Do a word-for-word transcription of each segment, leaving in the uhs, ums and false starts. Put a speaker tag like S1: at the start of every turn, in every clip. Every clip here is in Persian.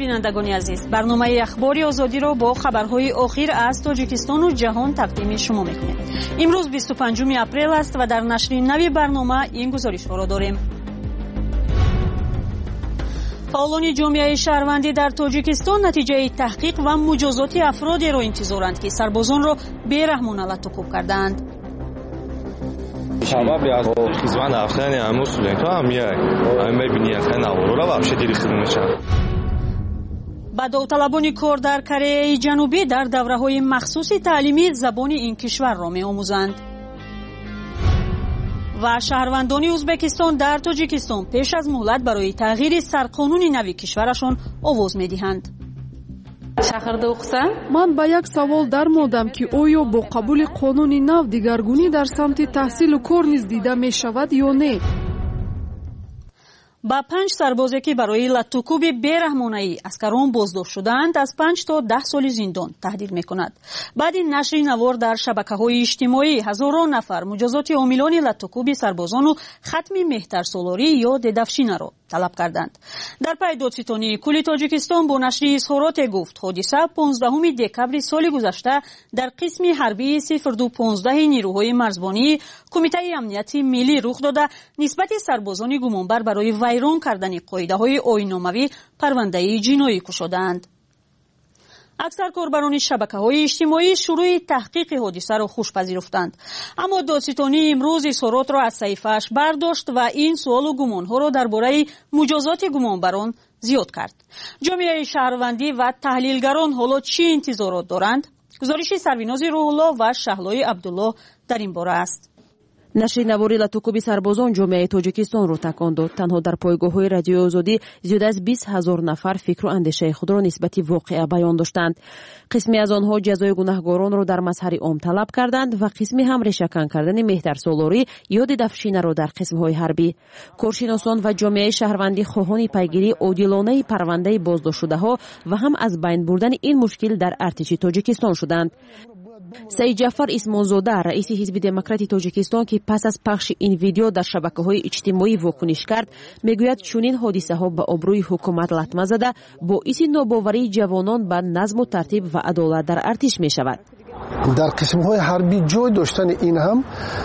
S1: بینندگان عزیز، برنامه اخباری آزادی را با خبرهای آخر از تاجیکستان و جهان تقدیم شما میکنیم. امروز بیست و پنجم اپریل است و در نشر نوی برنامه این گزارش ها را داریم. فعالان جامعه شهروندی در تاجیکستان نتیجه تحقیق و مجازات افرادی را انتظارند که سربازان را بیرحمانه لطوکوب کردند.
S2: شباب از خیزوان افغان امروز سودنتو هم میای همین میبینی افغان اورو را واپس دیری خدمتشان.
S1: با داوطلبان کار در کره جنوبی در دوره‌های مخصوص تعلیمی زبان این کشور را می‌آموزند. و شهروندان ازبکستان در تاجیکستان پیش از مهلت برای تغییر سرقانون نوی کشورشان آواز می‌دهند.
S3: من با یک سوال در مودم که آیا با قبول قانون نو دیگرگونی در سمت تحصیل و کار نیز دیده می شود یا نه؟
S1: با پنج سربازی که برای لطوکوب بیرحمانه‌ای اسکران بازداشت شدند از پنج تا ده سال زندان تهدید می‌کند. بعد این نشر نوار در شبکه‌های اجتماعی هزاران نفر مجازات عاملان لطوکوب سربازان و ختم مهترسالاری یا ددفشینه را طلب کردند. در پی دادستانی کل تاجیکستان با نشر اظهارات گفت حادثه پانزدهم دکبر سال گذشته در قسم حربی صفر دو پانزده نیروهای مرزبانی کمیته امنیت ملی رخ داده نسبت سربازان گمانبر برای ویران کردن قاعده‌های آیین‌ناموی پرونده جنایی گشودند. اکثر کاربران شبکه‌های اجتماعی شروع تحقیق حادثه را خوش پذیرفتند، اما دادستانی امروز اظهارات را از صحیفه‌اش برداشت و این سوال و گمان‌ها را درباره مجازات گمانبران زیاد کرد. جامعه شهروندی و تحلیلگران حالا چه انتظارات دارند؟ گزارش سربیناز روح‌الله و شهلای عبدالله در این باره است.
S4: نشر نواری لطوکوب سربازان جامعه تاجیکستان را تکان داد. تنها در پایگاه‌های رادیو آزادی زیاده از بیست هزار نفر فکر و اندیشه خود را نسبت واقعه بیان داشتند. قسمی از آنها جزای گناهکاران را در مظهر عام طلب کردند و قسمی هم ریشه‌کن کردن مهترسالاری یا ددفشینه را در قسم‌های حربی. کارشناسان و جامعه شهروندی خواهان پیگیری عادلانه پرونده بازداشت شده‌ها و هم از بین بردن این مشکل در ارتش تاجیکستان شدند. سعید جعفر اسمانزاده رئیس حزب دموکرات تاجیکستان که پس از پخش این ویدیو در شبکه‌های اجتماعی واکنش کرد میگوید چنین حادثه‌ها به آبروی حکومت لطمه زده باعث ناباوری جوانان به نظم و ترتیب و عدالت در ارتش می‌شود.
S5: در قسم‌های حربی جای داشتن این هم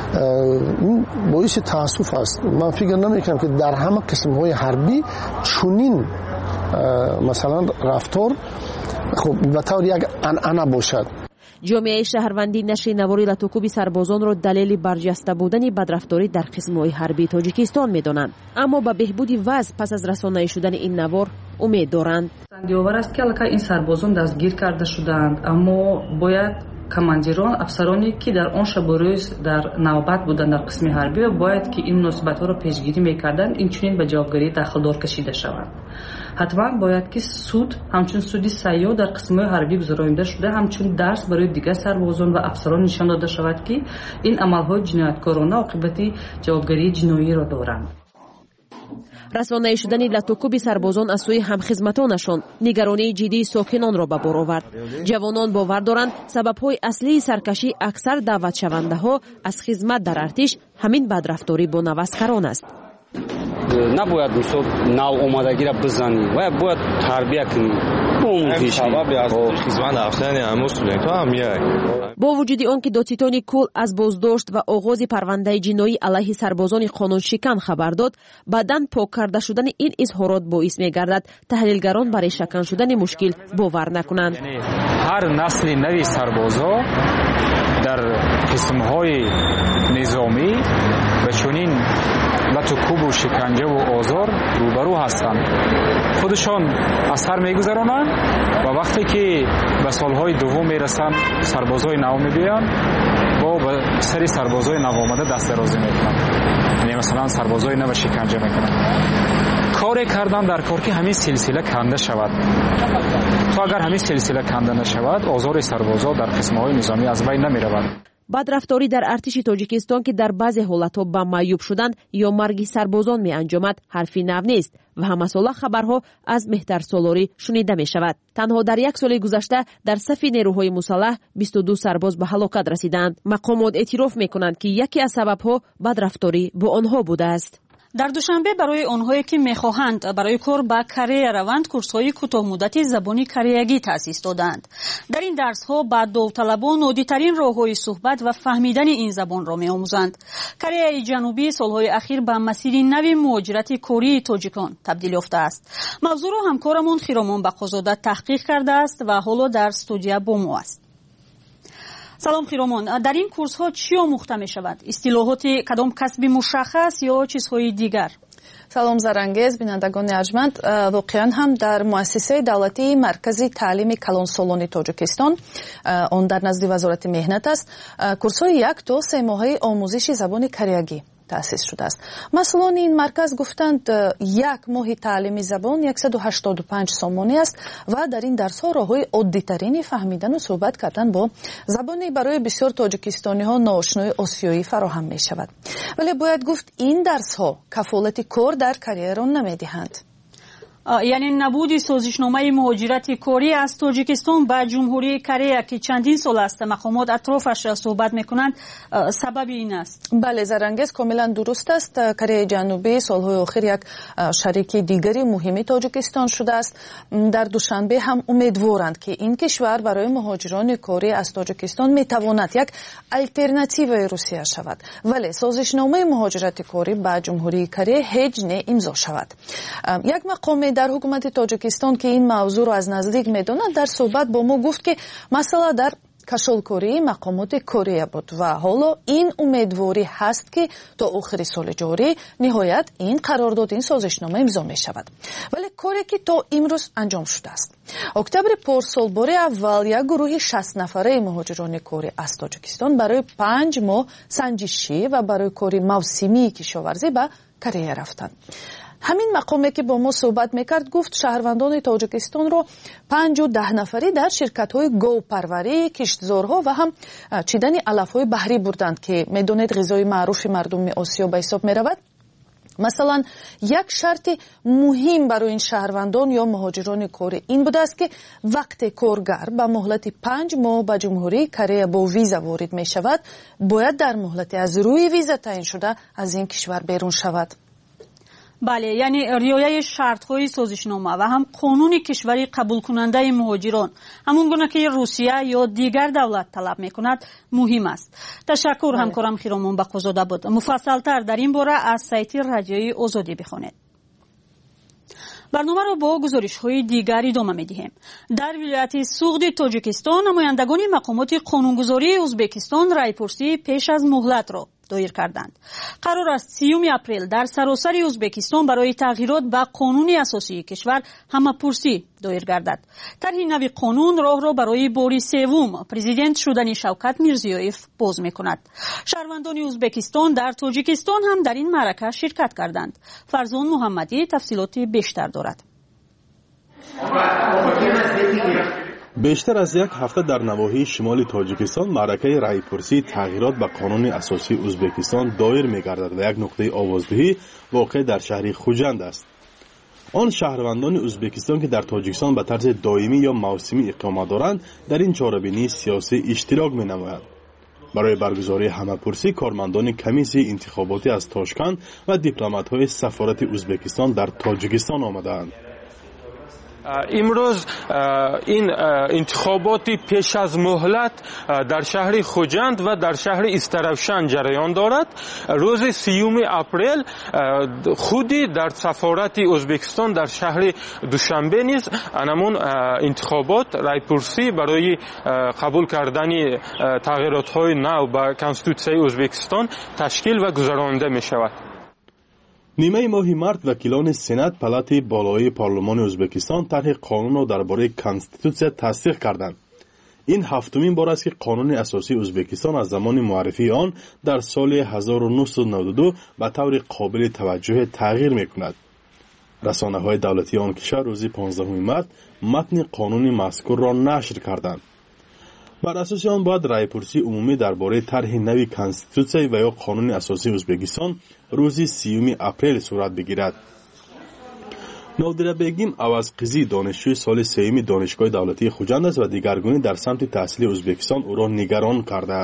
S5: باعث تأسف است. من فکر نمی‌کنم که در همه قسم‌های حربی چنین مثلا رفتار خب به طور یک عنعنه باشد.
S4: جامعه شهروندی نشر نواری لطوکوب سربازان را دلیل برجسته بودن بدرفتاری در قسم‌های حربی تاجیکستان می‌دانند، اما به بهبود وضع پس از رسانه‌ای شدن این نوار امید دارند.
S6: سندیاور است که البته این سربازان دستگیر کرده شدند، اما باید کماندیران افسرانی که در آن شب و روز در نوبت بودند در قسم حربی باید که این مناسبت‌ها را پیشگیری می‌کردند این چنین به جوابگیری داخلدار کشیده شوند. حتما باید که سود همچون سودی سیاه در قسم‌های حربی گذرانده شده همچون درس برای دیگر سربازان و افسران نشان داده شود که این عمل‌های جنایتکارانه عاقبت جوابگیری جنایی را دارند.
S4: رسانه‌ای شدن لطوکوب سربازان از سوی همخدمتانشان نگرانی جدی ساکنان را به بار آورد. جوانان باور دارند سبب‌های اصلی سرکشی اکثر دعوت شونده‌ها از خدمت در ارتش همین بدرفتاری با نوسکران است.
S7: نباید مثلا نو آمادگی را بزنی و باید تربیت کنی.
S4: با وجود آنکه دادستانی کل از بازداشت و آغاز پرونده جنایی علیه سربازان قانون شکن خبر داد، بعداً پاک کرده شدن این اظهارات باعث می‌گردد تحلیلگران برای شکن شدن مشکل باور نکنند.
S8: هر نسل نوی سربازا در قسم‌های نظامی و چنین لطوکوب و شکنجه و آزار روبرو هستند. خودشان از سر میگذرانند و وقتی که به سالهای دوم میرسند سربازای نو میبینند با به سری سربازای نو آمده دست درازی میکنند، یعنی مثلا سربازای نو شکنجه میکنند. کاری کردن در کار که همین سلسله کنده شود. تو اگر همین سلسله کنده نشود آزار سربازا در قسم‌های نظامی از بین نمیرود.
S4: بدرفتاری در ارتش تاجیکستان که در بعضی حالتها به معیوب شدن یا مرگ سربازان می انجامد حرفی نو نیست و همه ساله خبرها از مهترسالاری شنیده می شود. تنها در یک سال گذشته در صف نیروهای مسلح بیست و دو سرباز به هلاکت رسیدند. مقامات اعتراف می کنند که یکی از سببها بدرفتاری با آنها بوده است.
S1: در دوشنبه برای آنهایی که می‌خواهند برای کار به کره روند کورس‌های کوتاه‌مدتی زبان کره‌ای تأسیس دادند. در این درس‌ها با داوطلبان عادی‌ترین راه‌های صحبت و فهمیدن این زبان را می‌آموزند. کره جنوبی سال‌های اخیر به مسیر نوی مهاجرت کاری تاجیکان تبدیل یافته است. موضوع را همکارمون خیرامان بقازاده تحقیق کرده است و حالا در استودیو با ما است. سلام خیرامان، در این کورس ها چی آموخته می شود؟ اصطلاحات کدام کسبی مشخص یا چیزهای دیگر؟
S9: سلام زарангез бинандагони арҷманд, воқеан ҳам дар муассисаи давлатии маркази таълими калонсолони тоҷикистон, он дар назди вазорати меҳнат аст, курсҳои як то се моҳаи омӯзиши забони кореягӣ таъсис шудааст. масъулони ин марказ гуфтанд як моҳи таълими забон яксаду ҳаштоду панҷ сомонӣ аст ва дар ин дарсҳо роҳҳои оддитарини фаҳмидану суҳбат кардан бо забони барои бисёр тоҷикистониҳо ноошнои осиёӣ фароҳам мешавад. вале бояд гуфт ин дарсҳо кафолати кор дар карьераро намедиҳанд.
S1: یعنی نبود سازشنامه مهاجرت کاری از تاجیکستان به جمهوری کره که چندین سال است مقامات اطرافش را صحبت میکنند سبب این است.
S9: بله زرنگز کاملا درست است. کره جنوبی سالهای آخر یک شریک دیگری مهمی تاجیکستان شده است. در دوشنبه هم امیدوارند که این کشور برای مهاجران کاری از تاجیکستان میتواند یک الटरनेटिव روسیه شود. ولی سازشنامه مهاجرت کاری به جمهوری کره هیچ نه امضا شود. یک مقام در حکومت تاجیکستان که این موضوع رو از نزدیک میداند در صحبت با ما گفت که مسئله در کشالکاری مقامات کره بود و حالا این امیدواری هست که تا آخر سال جاری نهایت این قرارداد این سازشنامه امضا می شود. ولی کاری که تا امروز انجام شده است. اکتبر پارسال بار اول یک گروه شصت نفره مهاجران کره از تاجیکستان برای پنج ماه سنجشی و برای کاری موسمی کشاورزی به کره رفتند. همین مقامی که با ما صحبت میکرد گفت شهروندان تاجیکستان رو پنج و ده نفری در شرکت های گاو پروری، کشتزارها و هم چیدن علف های بحری بردند که میدونید غذای معروف مردم آسیا به حساب میرود. مثلا یک شرط مهم برای این شهروندان یا مهاجران کره این بوده است که وقت کارگر به مهلت پنج ماه به جمهوری کره با ویزا وارد می شود باید در مهلت از روی ویزا تعیین شده از این کشور بیرون شود.
S1: بله، یعنی رعایت شرط‌های سازشنامه و هم قانون کشوری قبول کننده مهاجران همون گونه که روسیه یا دیگر دولت طلب میکند مهم است. تشکر همکارم خیرامان بقازاده بود. مفصل‌تر در این باره از سایت رادیوی آزادی بخوانید. برنامه را با گزارش‌های دیگر ادامه می‌دهیم. در ولایت سوغد تاجیکستان نمایندگان مقامات قانونگذاری ازبکستان رایپرسی پیش از مهلت را دایر کردند. قرار است سیوم اپریل در سراسر ازبکستان برای تغییرات به قانون اساسی کشور همه‌پرسی دایر گردد. طرح نوی قانون راه را برای بار سوم پرزیدنت شدن شوکت میرزیویف باز می‌کند. شهروندان ازبکستان در تاجیکستان هم در این معرکه شرکت کردند. فرزان محمدی تفصیلات بیشتر دارد.
S10: بیشتر از یک هفته در نواحی شمال تاجیکستان معرکه رایپرسی تغییرات به قانون اساسی ازبکستان دایر می‌گردد و یک نقطه آوازدهی واقع در شهر خوجند است. آن شهروندان ازبکستان که در تاجیکستان به طرز دائمی یا موسمی اقامت دارند در این چاره‌بینی سیاسی اشتراک می‌نمایند. برای برگزاری همه‌پرسی کارمندان کمیسیون انتخاباتی از تاشکند و دیپلمات‌های سفارت ازبکستان در تاجیکستان آمدند.
S11: امروز این انتخاباتی پیش از مهلت در شهر خوجند و در شهر استرافشان جریان دارد. روز سیوم اپریل خودی در سفارت ازبکستان در شهر دوشنبه نیز انمون انتخابات رایپرسی برای قبول کردن تغییرات های نو به کنستیتوسیون ازبکستان تشکیل و گذرانده می شود.
S10: نیمه ماه مارت وکیلان سنات پالات بالای پارلمان ازبکستان طرح قانون را درباره کنستیتوسیون تصدیق کردند. این هفتمین بار است که قانون اساسی ازبکستان از زمان معرفی آن در سال هزار و نهصد و نود و دو به طور قابل توجه تغییر می‌کند. رسانه‌های دولتی آن کشور روز پانزدهم مارت متن قانون مذکور را نشر کردند. بر اساس آن باید رایپرسی عمومی درباره طرح نوی کنستیتوسیون و یا قانون اساسی ازبکستان روز سیوم اپریل صورت بگیرد. نادره بیگم عوضقیزی دانشجوی سال سوم دانشگاه دولتی خوجند است و دیگرگونی در سمت تحصیل ازبکستان او را نگران کرده است.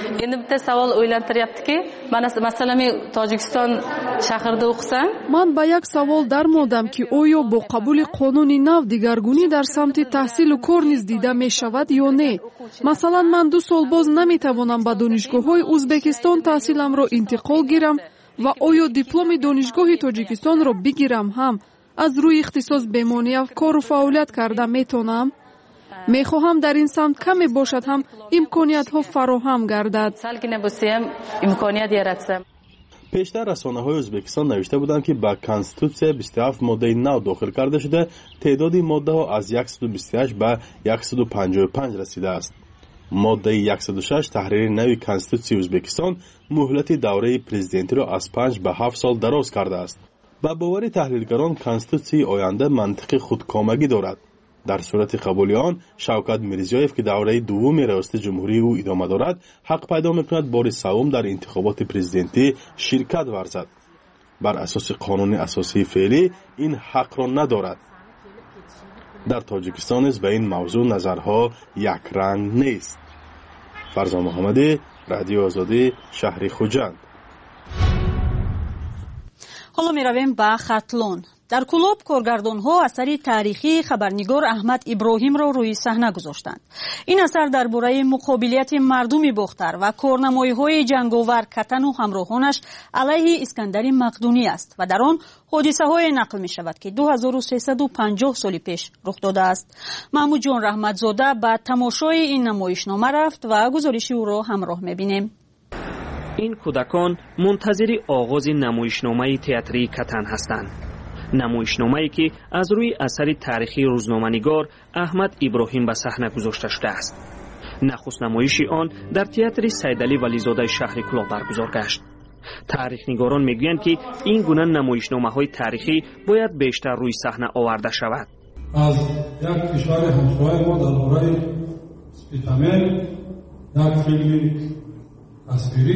S6: endi bitta savol o'ylantiryaptiki, mana masalan men Tojikiston shahrida o'qisam,
S3: man ba як savol darmodam ki oyo бо қабули қонуни нав дигаргунӣ дар самти таҳсилу кор низ дида мешавад ё не. Масалан, ман ду сол боз наметавонам ба донишгоҳҳои Узбекистон таҳсиламро интиқол гирам ва оё дипломи донишгоҳи Тоҷикистонро бигирам ҳам аз рӯи ихтисос бемонеа кору фаъолият карда метонам. мехоҳам дар ин самт каме бошад ҳам имкониятҳо фароҳам гардад.
S6: салгина босем имконият яратсам.
S10: пештар расонаҳои Ӯзбекистон навишта буданд ки ба конститутсия бисту ҳафт моддаи нав дохил карда шуда теъдоди моддаҳо аз яксаду бисту ҳашт ба яксаду панҷоҳу панҷ расидааст. моддаи яксаду шаш таҳрири нави конститутсияи Ӯзбекистон муҳлати давраи президентиро аз панҷ ба ҳафт сол дароз кардааст. ба бовари таҳлилгарон конститутсияи оянда мантиқи худкомагӣ дорад. дар сурати қабули он Шавкат Мирзиёев ки давраи дуввуми риёсати ҷумҳурии ӯ идома дорад, ҳақ пайдо мекунад бори савум дар интихоботи президентӣ ширкат варзад. бар асоси қонуни асосии феълӣ ин ҳақро надорад. дар Тоҷикистон низ ба ин мавзӯъ назарҳо якранг нест. Фарзон Муҳаммадӣ, Радиои Озодӣ, шаҳри Хуҷанд.
S1: ҳоло меравем ба хатлон. дар Кӯлоб коргардонҳо асари тарихии хабарнигор Аҳмад Иброҳимро рӯи саҳна гузоштанд. ин асар дар бораи муқобилияти мардуми бохтар ва корнамоиҳои ҷанговар Катану ҳамроҳонаш алайҳи Искандари Мақдунӣ аст ва дар он ҳодисаҳое нақл мешавад ки ду ҳазору сесаду панҷоҳ соли пеш рух додааст. Маҳмудҷон Раҳматзода ба тамошои ин намоишнома рафт ва гузориши ӯро ҳамроҳ мебинем.
S12: ин кӯдакон мунтазири оғози намоишномаи театрии Катан ҳастанд. намоишномае ки аз рӯи асари тарихии рӯзноманигор Аҳмад Иброҳим ба саҳна гузошта шудааст. нахуст намоиши он дар театри Сайдалӣ Вализодаи шаҳри Кӯлоб баргузор гашт. таърихнигорон мегӯянд ки ин гуна намоишномаҳои тарихӣ бояд бештар рӯи саҳна оварда шавад.
S13: аз як кишвари ҳамсояи мо дар бораи Спитамел як филми тасвирӣ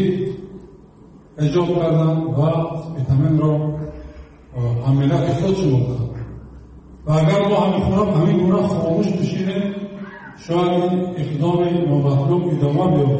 S13: эҷод карданд ва Спитаменро ҳаммилати худ шумурданд. ва агар мо ҳамин хӯрам ҳамин гуна хомӯш бишинем, шояд ин иқдоми номатлуб идома биёбад.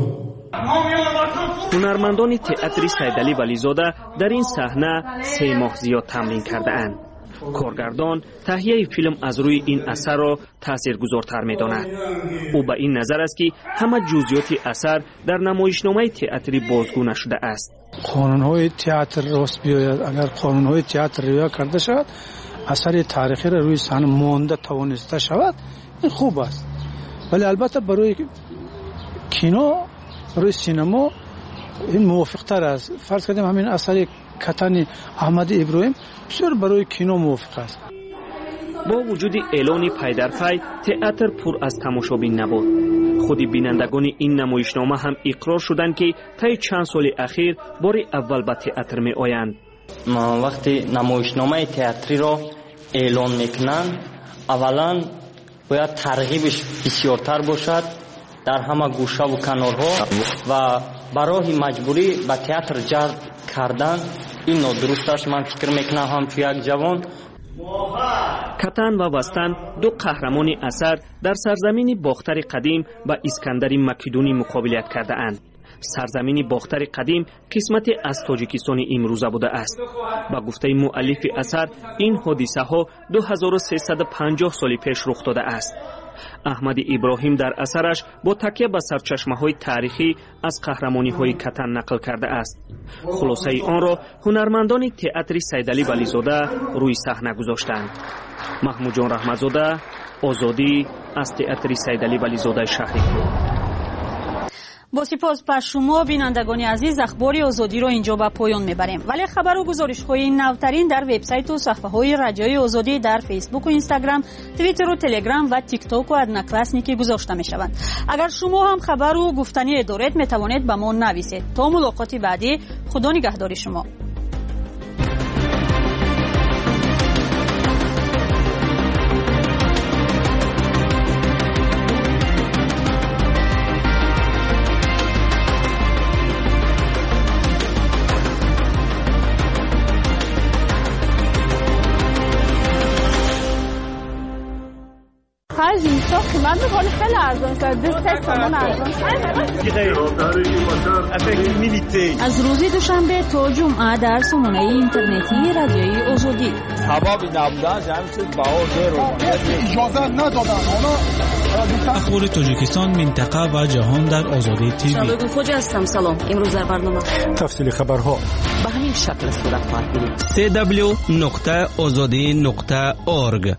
S12: ҳунармандони театри Сайдалӣ Вализода дар ин саҳна се моҳ зиёд тамрин кардаанд. коргардон таҳияи филм аз рӯи ин асарро таъсиргузортар медонад. ӯ ба ин назар аст ки ҳама ҷузъиёти асар дар намоишномаи театрӣ бозгӯ нашуда аст.
S14: қонунҳои театр рост биёяд, агар қонунҳои театр риоя карда шавад, асари таърихиро рӯи саҳна монда тавониста шавад, ин хуб аст. вале албатта барои кино, барои синемо ин мувофиқтар аст. фарз кардем ҳамин асари Катани Аҳмади Иброҳим бисёр барои кино мувофиқ аст.
S12: бо вуҷуди эълони пайдарпай театр пур аз тамошобин набуд. худи бинандагони ин намоишнома ҳам иқрор шуданд ки таи чанд соли ахир бори аввал ба театр меоянд.
S15: вақте намоишномаи театриро эълон мекунанд, аввалан бояд тарғибиш бисёртар бошад дар ҳама гӯшаву канорҳо ва ба роҳи маҷбурӣ ба театр ҷалб кардан ин нодуруст аст. ман фикр мекунам ҳамчун як ҷавон.
S12: Катан ва Вастан ду қаҳрамони асар дар сарзамини бохтари қадим ба Искандари Македунӣ муқобилият кардаанд. сарзамини бохтари қадим қисмате аз Тоҷикистони имрӯза буда аст. ба гуфтаи муаллифи асар ин ҳодисаҳо ду ҳазору сесаду панҷоҳ соли пеш рух дода аст. Аҳмади Иброҳим дар асараш бо такя ба сарчашмаҳои таърихӣ аз қаҳрамониҳои Катан нақл кардааст. хулосаи онро ҳунармандони театри Сайдалӣ Вализода рӯи саҳна гузоштанд. Маҳмудҷон Раҳматзода, Озодӣ, аз театри Сайдалӣ Вализодаи шаҳри Кӯлоб.
S1: با سپاس به شما بینندگان عزیز، اخبار آزادی را اینجا به پایان میبریم. ولی خبر و گزارش های نوترین در وبسایت و صفحه های رادیوی آزادی در فیسبوک و اینستاگرام، توییتر و تلگرام و تیک توک و ادناکلاسنیکی گذاشته میشوند. اگر شما هم خبر و گفتنی دارید میتوانید به ما نویسید. تا ملاقات بعدی، خدا نگهدار شما.
S16: خرج این ساخت من ولی خیلی ارزان است. دو تومان ارزان است.
S1: از روز دوشنبه تا جمعه در سامانه اینترنتی رادیوی آزادی.
S17: هوا بی نبودن جمع شد بهار
S18: اجازه ندادن.
S19: اخبار تاجیکستان، منطقه و جهان در آزادی تیوی.
S20: شالوی خوج هستم. سلام. امروز در برنامه
S18: تفصیل خبرها
S20: به همین شکل صورت خواهد گرفت.
S19: سی دبلیو نقطه آزادی نقطه اورگ.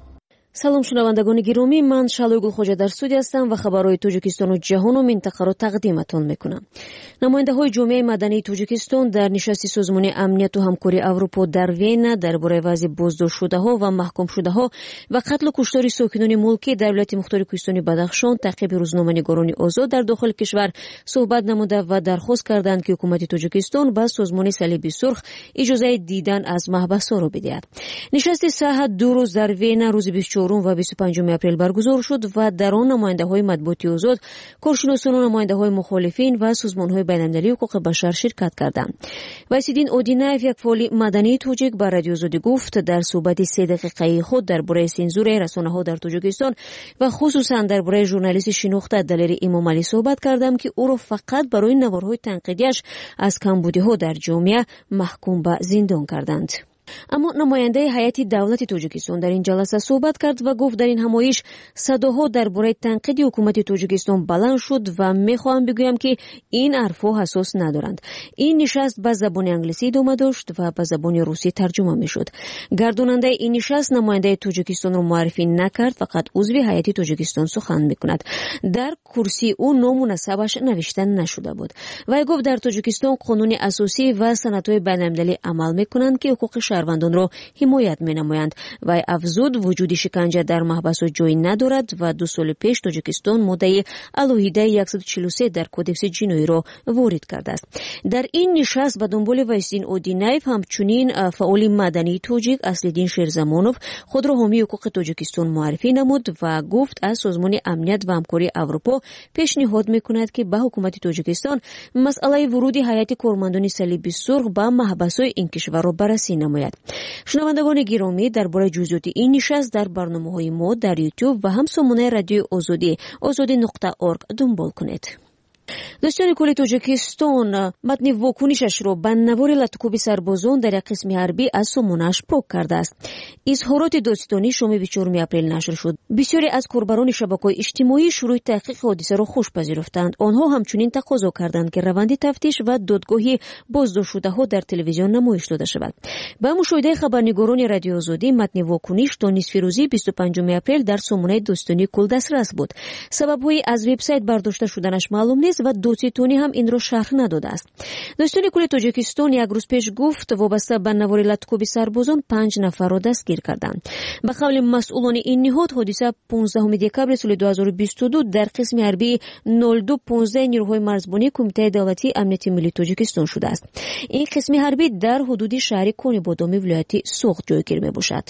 S4: салом шунавандагони гиромӣ, ман шалои гулхоҷа дар студия ҳастам ва хабарҳои тоҷикистону ҷаҳону минтақаро тақдиматон мекунам. намояндаҳои ҷомеаи мадании тоҷикистон дар нишасти созмони амнияту ҳамкории аврупо дар Вена дар бораи вазъи боздоштшудаҳо ва маҳкумшудаҳо ва қатлу куштори сокинони мулкӣ дар вилояти мухтори Кӯҳистони Бадахшон, таъқиби рӯзноманигорони озод дар дохили кишвар суҳбат намуда ва дархост карданд ки ҳукумати Тоҷикистон ба созмони Салиби Сурх иҷозаи дидан аз маҳбасҳоро бидиҳад. нишасти саҳат ду рӯз дар Вена рӯзи бисту чорум ва бисту панҷуми апрел баргузор шуд ва дар он намояндаҳои матбуоти озод, коршиносону намояндаҳои мухолифин ва созмонҳои байналмилалии ҳуқуқи башар ширкат карданд. Вайсиддин Одинаев, як фаъоли мадании тоҷик, ба Радиои Озодӣ гуфт дар суҳбати се дақиқаи худ дар бораи сензураи расонаҳо дар Тоҷикистон ва хусусан дар бораи журналисти шинохта Далери Имомалӣ суҳбат кардам, ки ӯро фақат барои наворҳои танқидиаш аз камбудиҳо дар ҷомеа маҳкум ба зиндон карданд. аммо намояндаи ҳайати давлати Тоҷикистон дар ин ҷаласа суҳбат кард ва гуфт дар ин ҳамоиш садоҳо дар бораи танқиди ҳукумати Тоҷикистон баланд шуд ва мехоҳам бигӯям, ки ин ҳарфҳо асос надоранд. ин нишаст ба забони англисӣ идома дошт ва ба забони русӣ тарҷума мешуд. гардонандаи ин нишаст намояндаи Тоҷикистонро муаррифӣ накард, фақат узви ҳайати Тоҷикистон сухан мекунад. дар курсии ӯ ному насабаш навишта нашуда буд. вай гуфт дар Тоҷикистон қонуни асосӣ ва санадҳои байналмилалӣ амал мекунанд, ки ҳуқуқи шаҳрвандонро ҳимоят менамоянд. вай афзуд, вуҷуди шиканҷа дар маҳбасҳо ҷой надорад ва ду соли пеш Тоҷикистон моддаи алоҳидаи яксад و чилу се дар кодекси ҷиноиро ворид кардааст. дар ин нишаст ба дунболи Вайсиддин Одинаев ҳамчунин фаъоли мадании тоҷик Аслиддин Шерзамонов худро ҳомии ҳуқуқи Тоҷикистон муаррифӣ намуд ва гуфт аз созмони амният ва ҳамкории Аврупо пешниҳод мекунад, ки ба ҳукумати Тоҷикистон масъалаи вуруди ҳайати кормандони Салиби Сурх ба маҳбасҳои ин кишварро баррасӣ намояд. шунавандагони гиромӣ, дар бораи ҷузъиёти ин нишаст дар барномаҳои мо дар YouTube ва ҳам сомонаи Радиои Озодӣ озодӣ нуқта орг дунбол кунед. дӯстони кӯли Тоҷикистон матни вокунишашро ба навори латукуби сарбозон дар як қисми ҳарбӣ аз сомонааш пок кардааст. изҳороти додстонӣ шоми бисту чорум апрел нашр шуд. бисёре аз корбарони шабакаҳои иҷтимоӣ шурӯъи таҳқиқи ҳодисаро хуш пазируфтанд. онҳо ҳамчунин тақозо карданд, ки раванди тафтиш ва додгоҳи боздоштшудаҳо дар телевизион намоиш дода шавад. ба мушоҳидаи хабарнигорони Радиои Озодӣ, матни вокуниш то нисфи рӯзи бисту панҷуми апрел дар сомонаи дӯстонии кӯл дастрас буд. сабабҳои аз вебсайт бардошта шуданаш маълум нест ва додситонӣ ҳам инро шарҳ надодааст. дӯстони кӯли Тоҷикистон як рӯз пеш гуфт вобаста ба навори латукуби сарбозон панҷ нафарро дастгир карданд. ба қавли масъулони ин ниҳод, ҳодиса понздаҳуми декабри соли ду ҳазору бисту ду дар қисми ҳарбии нол ду понздаҳ Нирӯҳои марзбонии Кумитаи давлатии амнияти миллии Тоҷикистон шудааст. ин қисми ҳарбӣ дар ҳудуди шаҳри Конибодоми вилояти Суғд ҷойгир мебошад.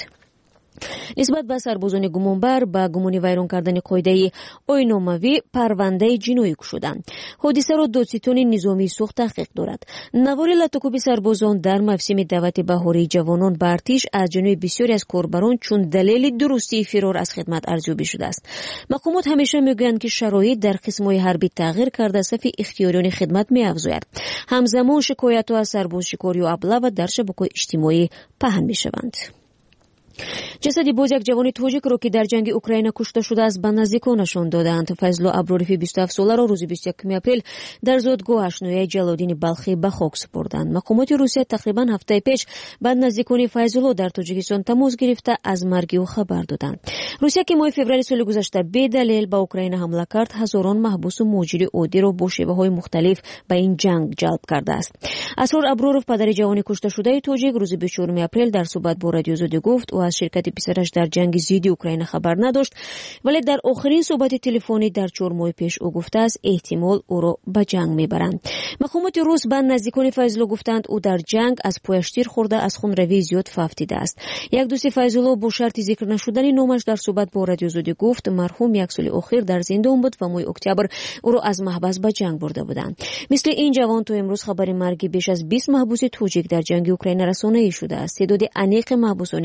S4: нисбат ба сарбозони гумонбар ба гумони вайрон кардани қоидаи ойномавӣ парвандаи ҷиноӣ кушоданд. ҳодисаро додситони низомии Суғд таҳқиқ дорад. навори латукуби сарбозон дар мавсими даъвати баҳории ҷавонон ба артиш аз ҷониби бисёре аз корбарон чун далели дурустии фирор аз хидмат арзёбӣ шудааст. мақомот ҳамеша мегӯянд, ки шароит дар қисмҳои ҳарбӣ тағйир карда сафи ихтиёриёни хидмат меафзояд. ҳамзамон шикоятҳо аз сарбозшикорию аблава дар шабакаҳои иҷтимоӣ паҳн мешаванд. ҷасади боз як ҷавони тоҷикро, ки дар ҷанги Украина кушта шудааст, ба наздиконашон доданд. Файзло Аброрифи бисту ҳафт соларо рӯзи бисту якуми апрел дар зодгоҳаш ноҳияи Ҷалолиддини Балхӣ ба хок супурданд. мақомоти Русия тақрибан ҳафтаи пеш ба наздикони Файзулло дар Тоҷикистон тамос гирифта аз марги ӯ хабар доданд. Русия, ки моҳи феврали соли гузашта бедалел ба Украина ҳамла кард, ҳазорон маҳбусу муҳоҷири оддиро бо шеваҳои мухталиф ба ин ҷанг ҷалб кардааст. Асрор Аброров, падари ҷавони кушташудаи тоҷик, рӯзи бисту чорум апрел дар суҳбат бо Радиои Озодӣ гуфт ӯ аз ширкати писараш дар ҷанги зидди Украина хабар надошт, вале дар охирин суҳбати телефонӣ дар чор моҳи пеш ӯ гуфтааст эҳтимол ӯро ба ҷанг мебаранд. мақомоти рус ба наздикони Файзулло гуфтанд ӯ дар ҷанг аз пояш тир хӯрда аз хунравии зиёд фавтидааст. як дӯсти Файзулло бо шарти зикр нашудани номаш дар суҳбат бо Радиои Озодӣ гуфт марҳум як соли охир дар зиндон буд ва моҳи октябр ӯро аз маҳбас ба ҷанг бурда буданд. мисли ин ҷавон то имрӯз хабари марги беш аз бист маҳбуси тоҷик дар ҷанги Украина расонаӣ шудааст. теъдоди аниқи маҳбусоне, ки ба ҷанг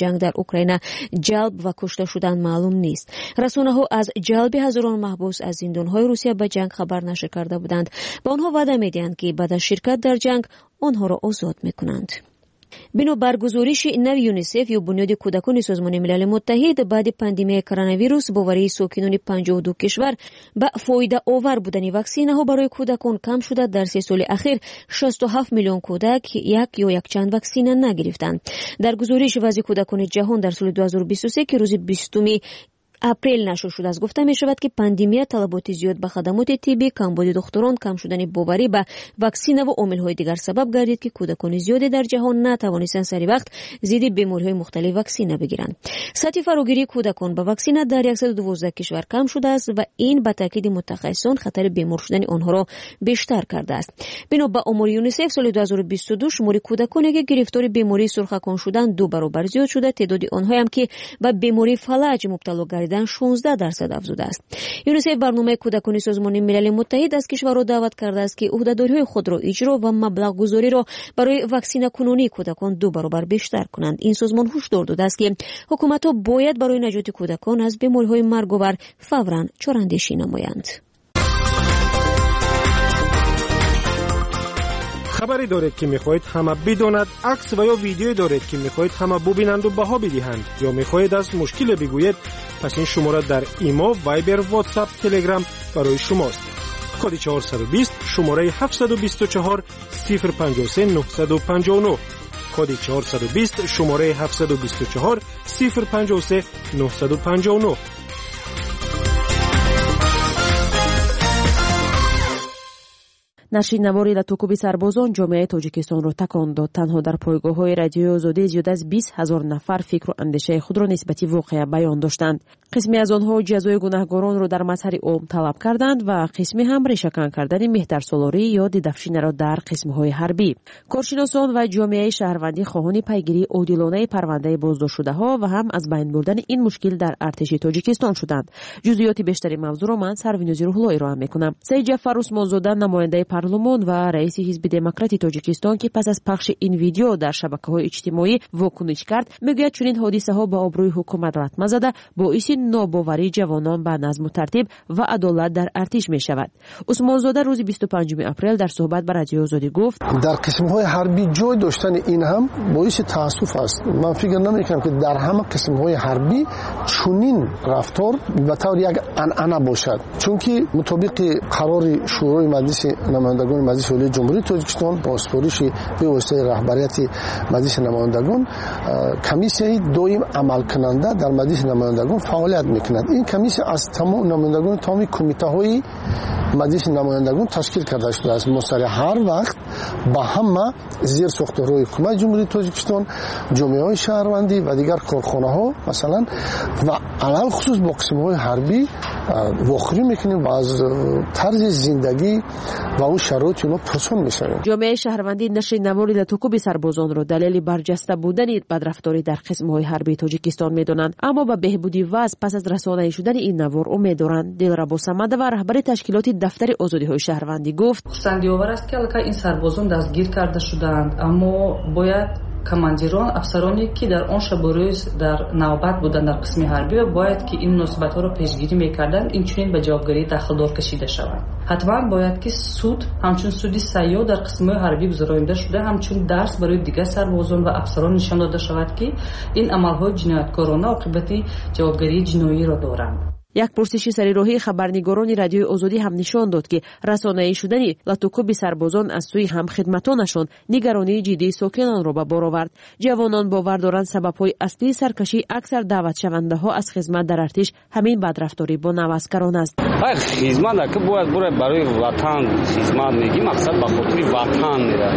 S21: ҷанг дар Украина ҷалб ва кушта шуданд маълум нест. расонаҳо аз ҷалби ҳазорон маҳбус аз зиндонҳои Русия ба ҷанг хабар нашр карда буданд. ба онҳо ваъда медиҳанд ки баъд аз ширкат дар ҷанг онҳоро озод мекунанд. бино бар гузориши нави юнисеф ё бунёди кӯдакони созмони милали муттаҳид, баъди пандемияи коронавирус боварии сокинони панҷоҳу ду кишвар ба фоидаовар будани ваксинаҳо барои кӯдакон кам шуда, дар се соли ахир шасту ҳафт миллион кӯдак як ё якчанд ваксина нагирифтанд. дар гузориши вазъи кӯдакони ҷаҳон дар соли ду ҳазору бисту се ки рӯзи бистуми апрел нашр шудааст, гуфта мешавад ки пандемия талаботи зиёд ба хадамоти тиббӣ, камбуди духтурон, кам шудани боварӣ ба ваксина ва омилҳои дигар сабаб гардид ки кӯдакони зиёде дар ҷаҳон натавонистанд сари вақт зидди бемориҳои мухталиф ваксина бигиранд. сатҳи фарогирии кӯдакон ба ваксина дар яксаду дувоздаҳ кишвар кам шудааст ва ин ба таъкиди мутахассисон хатари бемор шудани онҳоро бештар кардааст. бино ба омори юнисеф соли ду ҳазору бисту ду шумори кӯдаконе ки гирифтори бемории сурхакон шуданд ду баробар зиёд шуда, теъдоди онҳоям ки ба бемории фалаҷ мубтало гардиданд шонздаҳ дарсад афзудааст. юнисеф барномаи кӯдакони созмони милали муттаҳид аз кишварҳо даъват кардааст ки уҳдадориҳои худро иҷро ва маблағгузориро барои ваксинакунонии кӯдакон ду баробар бештар кунанд. ин созмон ҳушдор додааст ки ҳукуматҳо бояд барои наҷоти кӯдакон аз бемориҳои марговар фавран чорандешӣ намоянд.
S22: خبری دارید که میخواهید همه بداند، عکس و یا ویدیویی دارید که میخواهید همه ببینند و بها بدهند، یا میخواهید از مشکل بگویید، پس این شماره در ایما، وایبر، واتساپ، تلگرام برای شماست. کد چهارصد و بیست شماره هفتصد و بیست و چهار صفر پنجاه و سه نهصد و پنجاه و نه. کد چهارصد و بیست شماره هفتصد و بیست و چهار صفر پنجاه و سه نهصد و پنجاه و نه.
S4: нашри навори латукуби сарбозон ҷомеаи тоҷикистонро такон дод. танҳо дар пойгоҳҳои радиои озодӣ зиёда аз бист ҳазор нафар фикру андешаи худро нисбати воқеа баён доштанд. қисме аз онҳо ҷазои гунаҳгоронро дар мазҳари ом талаб карданд ва қисме ҳам решакан кардани меҳтарсолорӣ ё дидafшинаро дар қисмҳои ҳарбӣ. коршиносон ва ҷомеаи шаҳрвандӣ хоҳони пайгирии одилонаи парвандаи боздоштшудаҳо ва ҳам аз байн бурдани ин мушкил дар артиши тоҷикистон шуданд. ҷузъиёти бештари мавзӯъро ман сарвинӯзи рӯҳлоӣ роҳам мекунам. саид ҷаъфар усмонзода, намояндаи парлумон ва раиси ҳизби демократи тоҷикистон ки пас аз пахши ин видео дар шабакаҳои иҷтимоӣ вокуниш кард, мегӯяд чунин ҳодисаҳо ба обрӯи ҳукумат латма зада боиси нобоварии ҷавонон ба назму тартиб ва адолат дар артиш мешавад. усмонзода рӯзи бисту панҷуми апрел дар суҳбат ба радиои озодӣ гуфт:
S5: дар қисмҳои ҳарбӣ ҷой доштани ин ҳам боиси таассуф аст. ман фикр намекунам ки дар ҳама қисмҳои ҳарбӣ чунин рафтор ба таври як анъана бошад, чунки мутобиқи қарори шӯрои маҷлиси намояндагони маҷлиси олии ҷумҳурии тоҷикистон бо супориши бевоситаи раҳбарияти маҷлиси намояндагон комиссияи доим амалкунанда дар маҷлиси намояндагон фаъолият мекунад. ин комиссия аз тамоми намояндагони тамоми кумитаҳои маҷлиси намояндагон ташкил карда шудааст. мо сари ҳар вақт ба ҳама зер сохторҳои ҳукумати ҷумҳурии тоҷикистон, ҷомеаҳои шаҳрвандӣ ва дигар корхонаҳо масалан ва алал хусус бо қисмҳои ҳарбӣ вохӯрӣ мекунем ва аз тарзи зиндагӣ ва он шароити онҳо пурсон мешавем.
S4: ҷомеаи шаҳрвандӣ нашри навори латукуби сарбозонро далели барҷаста будани бадрафторӣ дар қисмҳои ҳарбии тоҷикистон медонанд, аммо ба беҳбуди вазъ пас аз расонаӣ шудани ин навор умед доранд. дилрабо самадова, раҳбари ташкилоти дафтари озодиҳои шаҳрвандӣ гуфт:
S6: хусандиовар аст ки аллакай ин сарбозон дастгир карда шуданд, аммо бояд командирон, афсароне ки дар он шабу рӯз дар навбат буданд дар қисми ҳарбӣ бояд ки ин муносибатҳоро пешгирӣ мекарданд, инчунин ба ҷавобгарӣ дахлдор кашида шаванд. ҳатман бояд ки суд ҳамчун суди сайёҳ дар қисмҳои ҳарбӣ гузаронида шуда, ҳамчун дарс барои дигар сарбозон ва афсарон нишон дода шавад ки ин амалҳои ҷинояткорона оқибати ҷавобгарии ҷиноиро доранд.
S4: як пурсиши сарироҳии хабарнигорони радиои озодӣ ҳам нишон дод ки расонаӣ шудани латукуби сарбозон аз сӯи ҳамхидматонашон нигаронии ҷиддии сокинонро ба бор овард. ҷавонон бовар доранд сабабҳои аслии саркашии аксар даъватшавандаҳо аз хизмат дар артиш ҳамин бадрафторӣ бо навазкарон аст.
S7: хизмат ки бояд бура барои ватан хизмат мегӣ мақсад ба хотири ватан мера.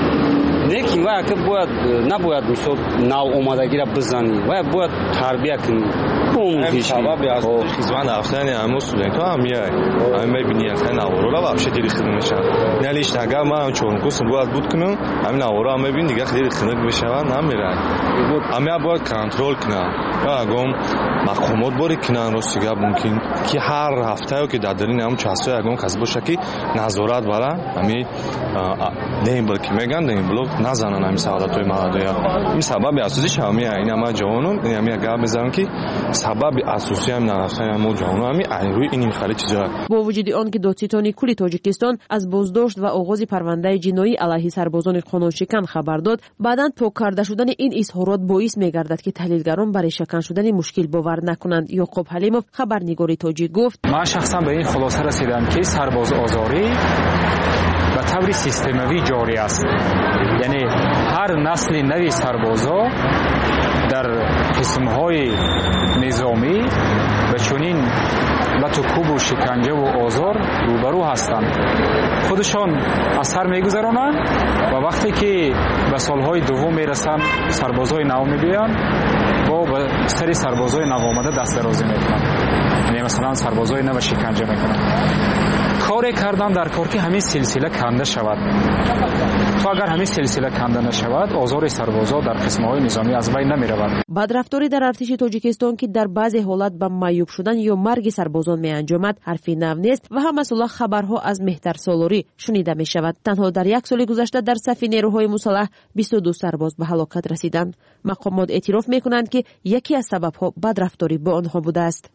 S7: лекин вая ки бояд набояд мисол навомадагиро бизанӣ, вая бояд тарбия кунӣ. آموزشی
S2: سبب از خدمت رفتن همون استودنت ها هم میای همین میبینی اصلا نوارا رو вообще خیلی خدمتشن نه لیش اگر من چون کوسم باید بود کنم همین نوارا هم میبینی دیگه خیلی خدمت بشون نمیرن همین باید کنترل کنن یا اگم مقامات باری کنن راست دیگه ممکن که هر هفته که در درین هم چهسته اگم کس باشه که نظارت برن همین نیم بلکی میگن نیم بلوک نزنن همین سعادت های مردیا این سبب اساسیش همیه این همه جوانون این همین اگر بزنن که سبب اساسی هم نرفتن همون جوانون همین روی این میخواد چیزا
S4: با وجود آن که دادستانی کلی تاجیکستان از بازداشت و آغاز پرونده جنایی علیه سربازان قانونشکن خبر داد بعداً پاک کرده شدن این اظهارات باعث میگردد که تحلیلگران برای شکن شدن مشکل باور نکنند. یعقوب حلیمов خبرنگار تاجیک گفت
S8: من شخصا به این خلاصه رسیدم که سرباز آزاری به طور سیستماتی جاری است، یعنی هر نسل نوی سربازا در قسم‌های نظامی به چنین لطکوب و شکنجه و آزار روبرو هستند. خودشان از سر میگذرانند و وقتی که به سالهای دوم میرسند سربازای نو میبینند با به سری سربازای نو آمده دست درازی میکنند، یعنی مثلا سربازای نو شکنجه میکنند. کاری کردن در کار که همین سلسله کنده شود. تو اگر همین سلسله کنده نشود آزار سربازا در قسم‌های نظامی از بین نمیرود.
S4: بدرفتاری در ارتش تاجیکستان که در بعضی حالات به معیوب شدن یا مرگ سربازان می انجامد حرفی نو نیست و هم مسئله خبرها از مهتر سالاری شنیده می شود. تنها در یک سال گذشته در صف نیروهای مسلح بیست و دو سرباز به هلاکت رسیدند. مقامات اعتراف می کنند که یکی از سببها بدرفتاری با آنها بوده است.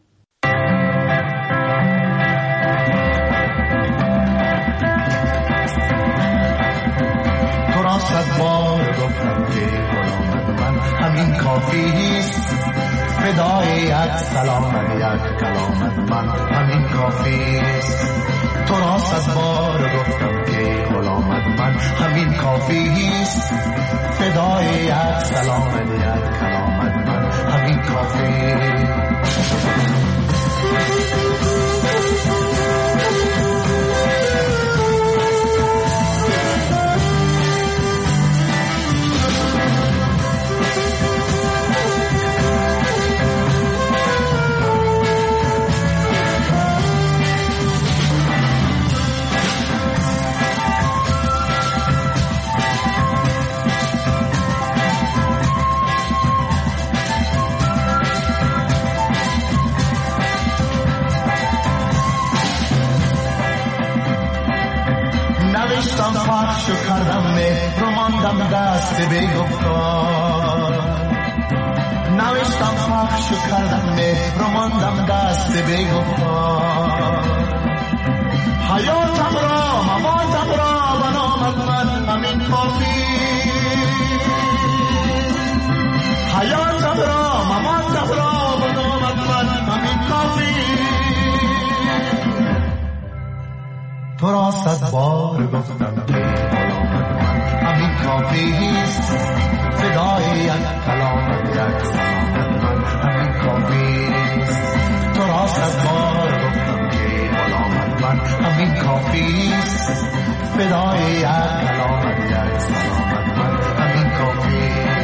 S23: صد بار گفتم که غلامت من همین کافیست، فدای یک سلامت یک کلامت من همین کافیست. تو را صد بار گفتم که غلامت من همین کافیست، فدای یک سلامت یک کلامت من همین کافیست. نوشتم پخش و کردم مهر و ماندم دست بیگفتار، نوشتم پخش و کردم مهر و ماندم دست بیگفتار. حیاتم را مماتم را بنامت من همین کافی، حیاتم را مماتم را بنامت من همین کافی. تو را صد بار گفتم که غلامت من همین کافیست، فدای یک کلامت یک سلامت من همین کافیست. تو را صد بار گفتم که غلامت من همین کافیست، فدای یک کلامت یک سلامت من همین کافیست.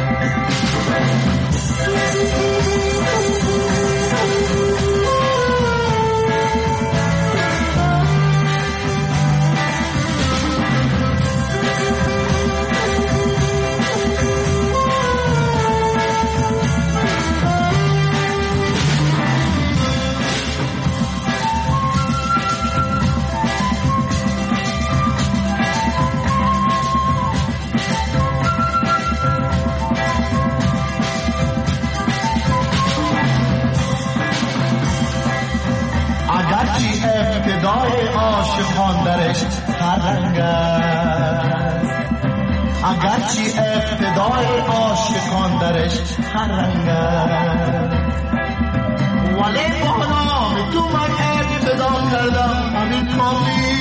S23: اگرچه ابتدای عاشقان درش هر رنگ است، اگرچه ابتدای عاشقان درش هر رنگ است، ولی با نام تو من ابتدا کردم همین کافی،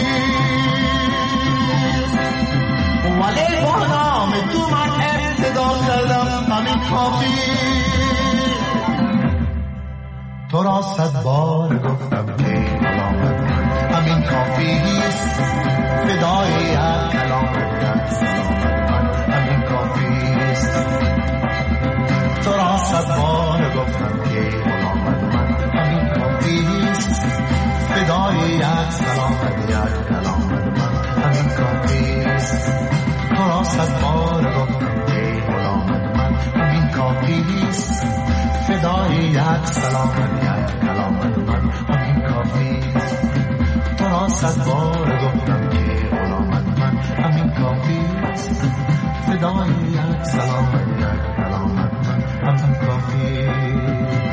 S23: ولی با نام تو من ابتدا کردم همین کافی. تو را صد بار گفتم که غلامت من همین کافیست، فدای یک کلامت یک سلامت من همین کافیست. تو را صد بار گفتم که غلامت من یک کلام من همین کافی است. تو را صد بار گفتم ای غلام من همین کافی است. فدای یک سلام یک کلام من همین کافی است. تو را صد بار گفتم ای غلام من همین کافی است. فدای یک سلام یک کلام من همین کافی است.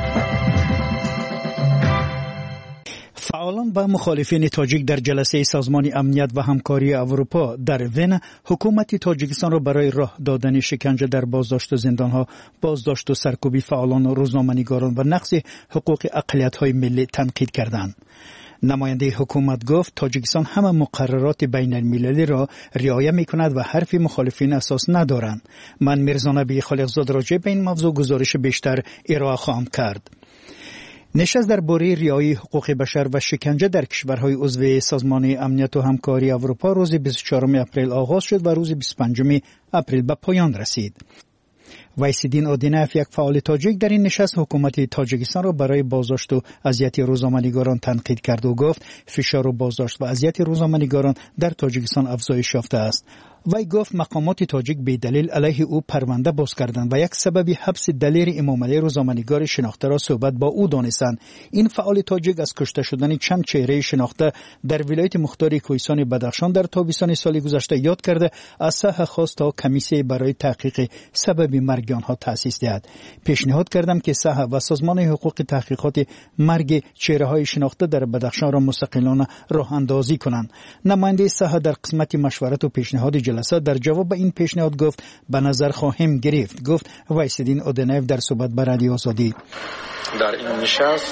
S3: فعالان و مخالفین تاجیک در جلسه سازمان امنیت و همکاری اروپا در وین حکومت تاجیکستان را برای راه دادن شکنجه در بازداشت و زندانها، بازداشت و سرکوبی فعالان و روزنامه‌نگاران و نقض حقوق اقلیت‌های ملی تنقید کردند. نماینده حکومت گفت تاجیکستان همه مقررات بین المللی را رعایت می‌کند و حرف مخالفین اساس ندارند. من میرزا نبی خالقزاد راجع به این موضوع گزارش بیشتر ارائه خواهم کرد. نشست درباره رعایت حقوق بشر و شکنجه در کشورهای عضو سازمان امنیت و همکاری اروپا روز بیست و چهارم اپریل آغاز شد و روز بیست و پنجم اپریل به پایان رسید. ویسیدین اودینف یک فعال تاجیک در این نشست حکومت تاجیکستان را برای بازداشت و اذیت روزنامه‌نگاران تنقید کرد و گفت فشار و بازداشت و اذیت روزنامه‌نگاران در تاجیکستان افزایش یافته است. وی گفت مقامات تاجیک به دلیل علیه او پرونده باز کردند و یک سبب حبس دلیر امامعلی روزنامه‌نگار شناخته را صحبت با او دانستند. این فعال تاجیک از کشته شدن چند چهره شناخته در ولایت مختار کوهستان بدخشان در تابستان سال گذشته یاد کرده از صحه خواست تا کمیسیه برای تحقیق سبب مرگ آنها تأسیس دهد. پیشنهاد کردم که صحه و سازمان حقوق تحقیقات مرگ چهره‌های شناخته در بدخشان را مستقلانه راه اندازی کنند. نماینده صحه در قسمت مشورت و پیشنهاد جلسه در جواب به این پیشنهاد گفت به نظر خواهیم گرفت. گفت ویسیدین اودینف در صحبت با رادیو آزادی.
S9: در این نشست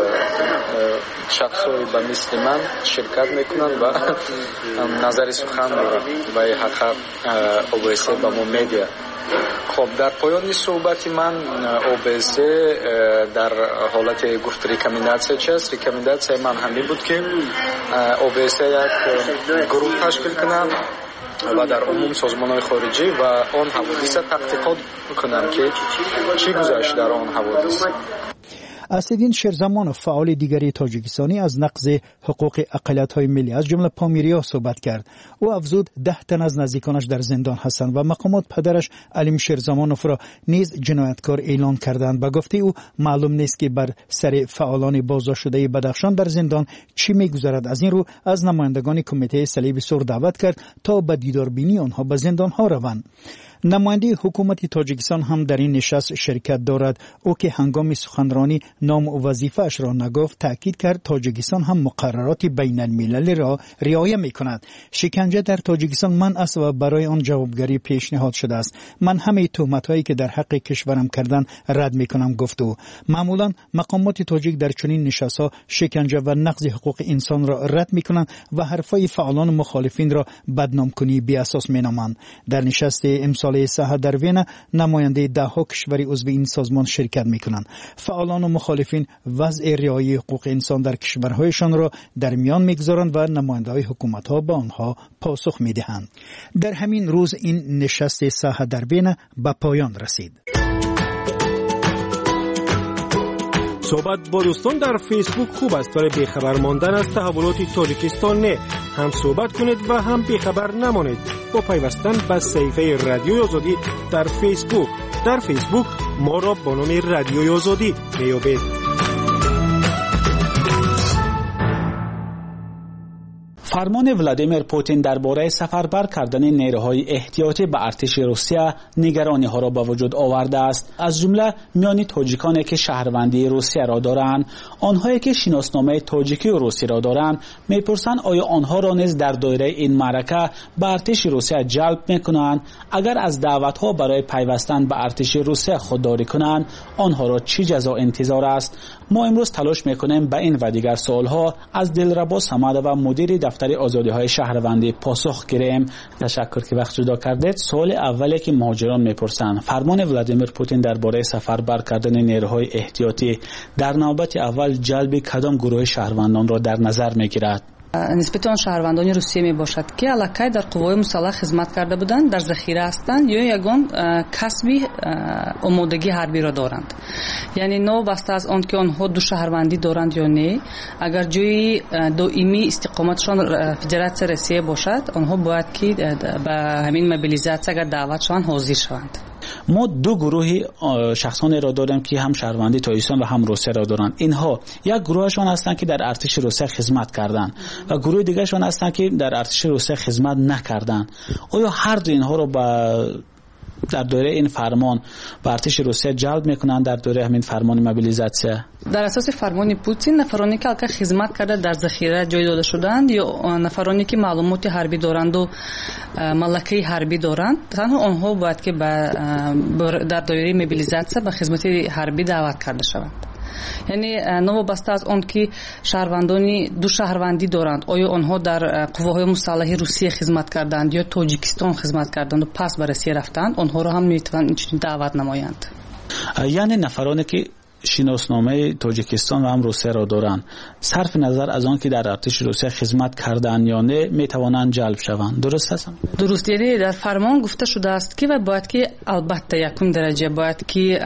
S9: شخصایی به مثل من شرکت میکنند و نظر سخن دارند و حق اوبسه با ما میدیا. خب در پایان صحبت من اوبسه در حالت گفت ریکامنداسی چیست؟ ریکامنداسی من همین بود که اوبسه یک گروه تشکیل کنم و در عموم سازمان‌های خارجی و آن حوادث تحقیقات کنند که چی گذشت در آن حوادث.
S3: اسدین شیرزمان فعال دیگری تاجیکستانی از نقض حقوق اقلیت‌های ملی از جمله پامیریا صحبت کرد. او افزود ده تن از نزدیکانش در زندان هستند و مقامات پدرش علیم شیرزمانوف را نیز جنایتکار اعلان کردند. به گفته او معلوم نیست که بر سر فعالان بازداشت شده بدخشان در زندان چی می‌گذرد. از این رو از نمایندگان کمیته صلیب سرخ دعوت کرد تا به دیداربینی آنها به زندان‌ها روند. نماینده حکومت تاجیکستان هم در این نشست شرکت دارد. او که هنگام سخنرانی نام و وظیفه‌اش را نگفت تاکید کرد تاجیکستان هم مقررات بین المللی را رعایت می‌کند. شکنجه در تاجیکستان منع است و برای آن جوابگری پیشنهاد شده است. من همه تهمت‌هایی که در حق کشورم کردن رد می‌کنم گفت او. معمولاً مقامات تاجیک در چنین نشست‌ها شکنجه و نقض حقوق انسان را رد می‌کنند و حرفای فعالان مخالفین را بدنام کنی بی اساس می‌نامند. در نشست امسال صحه در وین نماینده ده ها کشور عضو این سازمان شرکت میکنند. فعالان و مخالفین وضع رعایت حقوق انسان در کشورهایشان را در میان میگذارند و نماینده های حکومت ها به آنها پاسخ میدهند. در همین روز این نشست صحه در وین به پایان رسید.
S22: صحبت با دوستان در فیسبوک خوب است ولی بیخبر ماندن از تحولات تاجیکستان نه. هم صحبت کنید و هم بیخبر نمانید با پیوستن به صفحه رادیوی آزادی در فیسبوک. در فیسبوک ما را با نام رادیوی آزادی میابید.
S19: فرمان ولادیمیر پوتین درباره سفربر کردن نیروهای احتیاطی به ارتش روسیه نگرانی ها را به وجود آورده است. از جمله میان تاجیکانی که شهروندی روسیه را دارند، آنهایی که شناسنامه تاجیکی و روسی را دارند، میپرسند آیا آنها را نیز در دایره این معرکه به ارتش روسیه جلب میکنند؟ اگر از دعوت ها برای پیوستن به ارتش روسیه خودداری کنند، آنها را چه جزا انتظار است؟ ما امروز تلاش میکنیم به این و دیگر سوال ها از دلربا صمد و مدیر دفتر آزادی های شهروندی پاسخ گیریم. تشکر که وقت جدا کردید. سوال اولی که مهاجران میپرسند، فرمان ولادیمیر پوتین درباره سفربر کردن نیروهای احتیاطی در نوبت اول جلب کدام گروه شهروندان را در نظر میگیرد؟
S6: نسبت آن شهروندان روسیه می باشد که علاقه در قوای مسلح خدمت کرده بودند، در ذخیره هستند یا یگان کسبی آمادگی حربی را دارند. یعنی نو بسته از آن که آنها دو شهروندی دارند یا نه، اگر جای دائمی استقامتشان فدراسیون روسیه باشد، آنها باید که به همین موبیلیزاسیون اگر دعوت شوند حاضر شوند.
S19: ما دو گروه شخصانی را داریم که هم شهروندی تاجیکستان و هم روسیه را دارند. اینها یک گروهشان هستند که در ارتش روسیه خدمت کردند و گروه دیگرشان هستند که در ارتش روسیه خدمت نکردند. آیا هر دو اینها را با در دوره این فرمان به ارتش روسیه جلب میکنند در دوره همین فرمان موبیلیزاسیون؟
S6: در اساس فرمان پوتین نفرانی که البته خدمت کرده در ذخیره جای داده شدند یا نفرانی که معلومات حربی دارند و ملکه حربی دارند، تنها آنها باید که در دایره موبیلیزاسیون به خدمت حربی دعوت کرده شوند. یعنی نو بسته از آن که شهروندانی دو شهروندی دارند، آیا آنها در قواهای مسلح روسیه خدمت کردند یا تاجیکستان خدمت کردند و پس به روسیه رفتند، آنها را هم میتوانند اینچنین دعوت نمایند.
S19: یعنی نفرانی که شناسنامه تاجیکستان و هم روسیه را دارند، صرف نظر از آن که در ارتش روسیه خدمت کردند یا نه، میتوانند جلب شوند. درست است؟ درست.
S6: یعنی در فرمان گفته شده است که و باید که البته یکم درجه باید که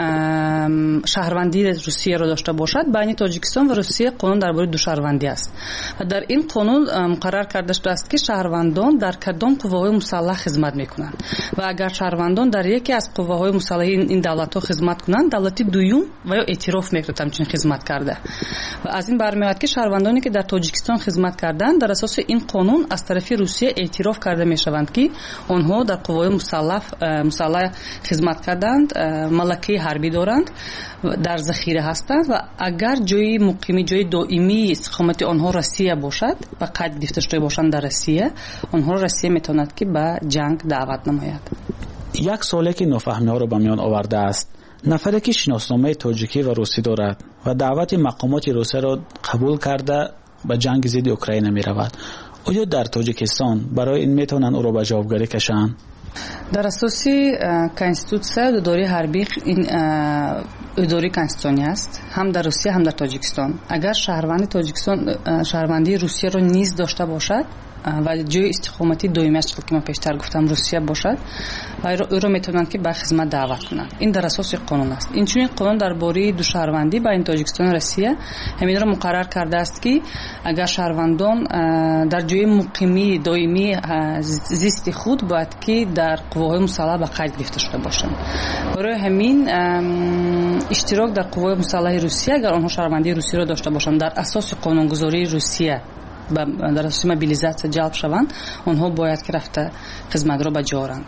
S6: شهروندی روسیه را داشته باشد. بین تاجیکستان و روسیه قانون درباره دو شهروندی است و در این قانون مقرر کرده شده است که شهروندان در کدام قواهای مسلح خدمت میکنند و اگر شهروندان در یکی از قواهای مسلح این دولت‌ها خدمت کنند، دولت دوم و یا اعتراف میکنه همچنین خدمت کرده و از این برمیاد که شهروندانی که در تاجیکستان خدمت کردند در اساس این قانون از طرف روسیه اعتراف کرده میشوند که آنها در قوای مسلح مسلح خدمت کردند، ملکه حربی دارند، در ذخیره هستند و اگر جای مقیمی جای دائمی استقامت آنها روسیه باشد و قید گرفته شده باشند در روسیه، آنها روسیه میتواند که به جنگ دعوت نماید.
S19: یک سوالی که نفهمی ها رو به میان آورده است، نفری که شناسنامه تاجیکی و روسی دارد و دعوت مقامات روسیه را قبول کرده به جنگ ضد اوکراین می رود، آیا در تاجیکستان برای این میتونن او را به جوابگری کشند؟
S6: در اساس کنستیتوسیون اداره حربی این اداره کنستیتوسیونی است، هم در روسیه هم در تاجیکستان. اگر شهروند تاجیکستان شهروندی روسیه را نیز داشته باشد و جای استقامتی دائمیش که من پیشتر گفتم روسیه باشد و او را میتونن که به خدمت دعوت کنند. این در اساس قانون است. این چنین قانون درباره دو شهروندی بین تاجیکستان و روسیه همین را مقرر کرده است که اگر شهروندان در جای مقیمی دائمی زیست خود باید که در قواهای مسلح به قید گرفته شده باشند. برای همین اشتراک در قواهای مسلح روسیه اگر آنها شهروندی روسیه را داشته باشند در اساس قانونگذاری روسیه در اساس موبیلیزاسیون جلب شوند، آنها باید که رفته خدمت را به جا آورند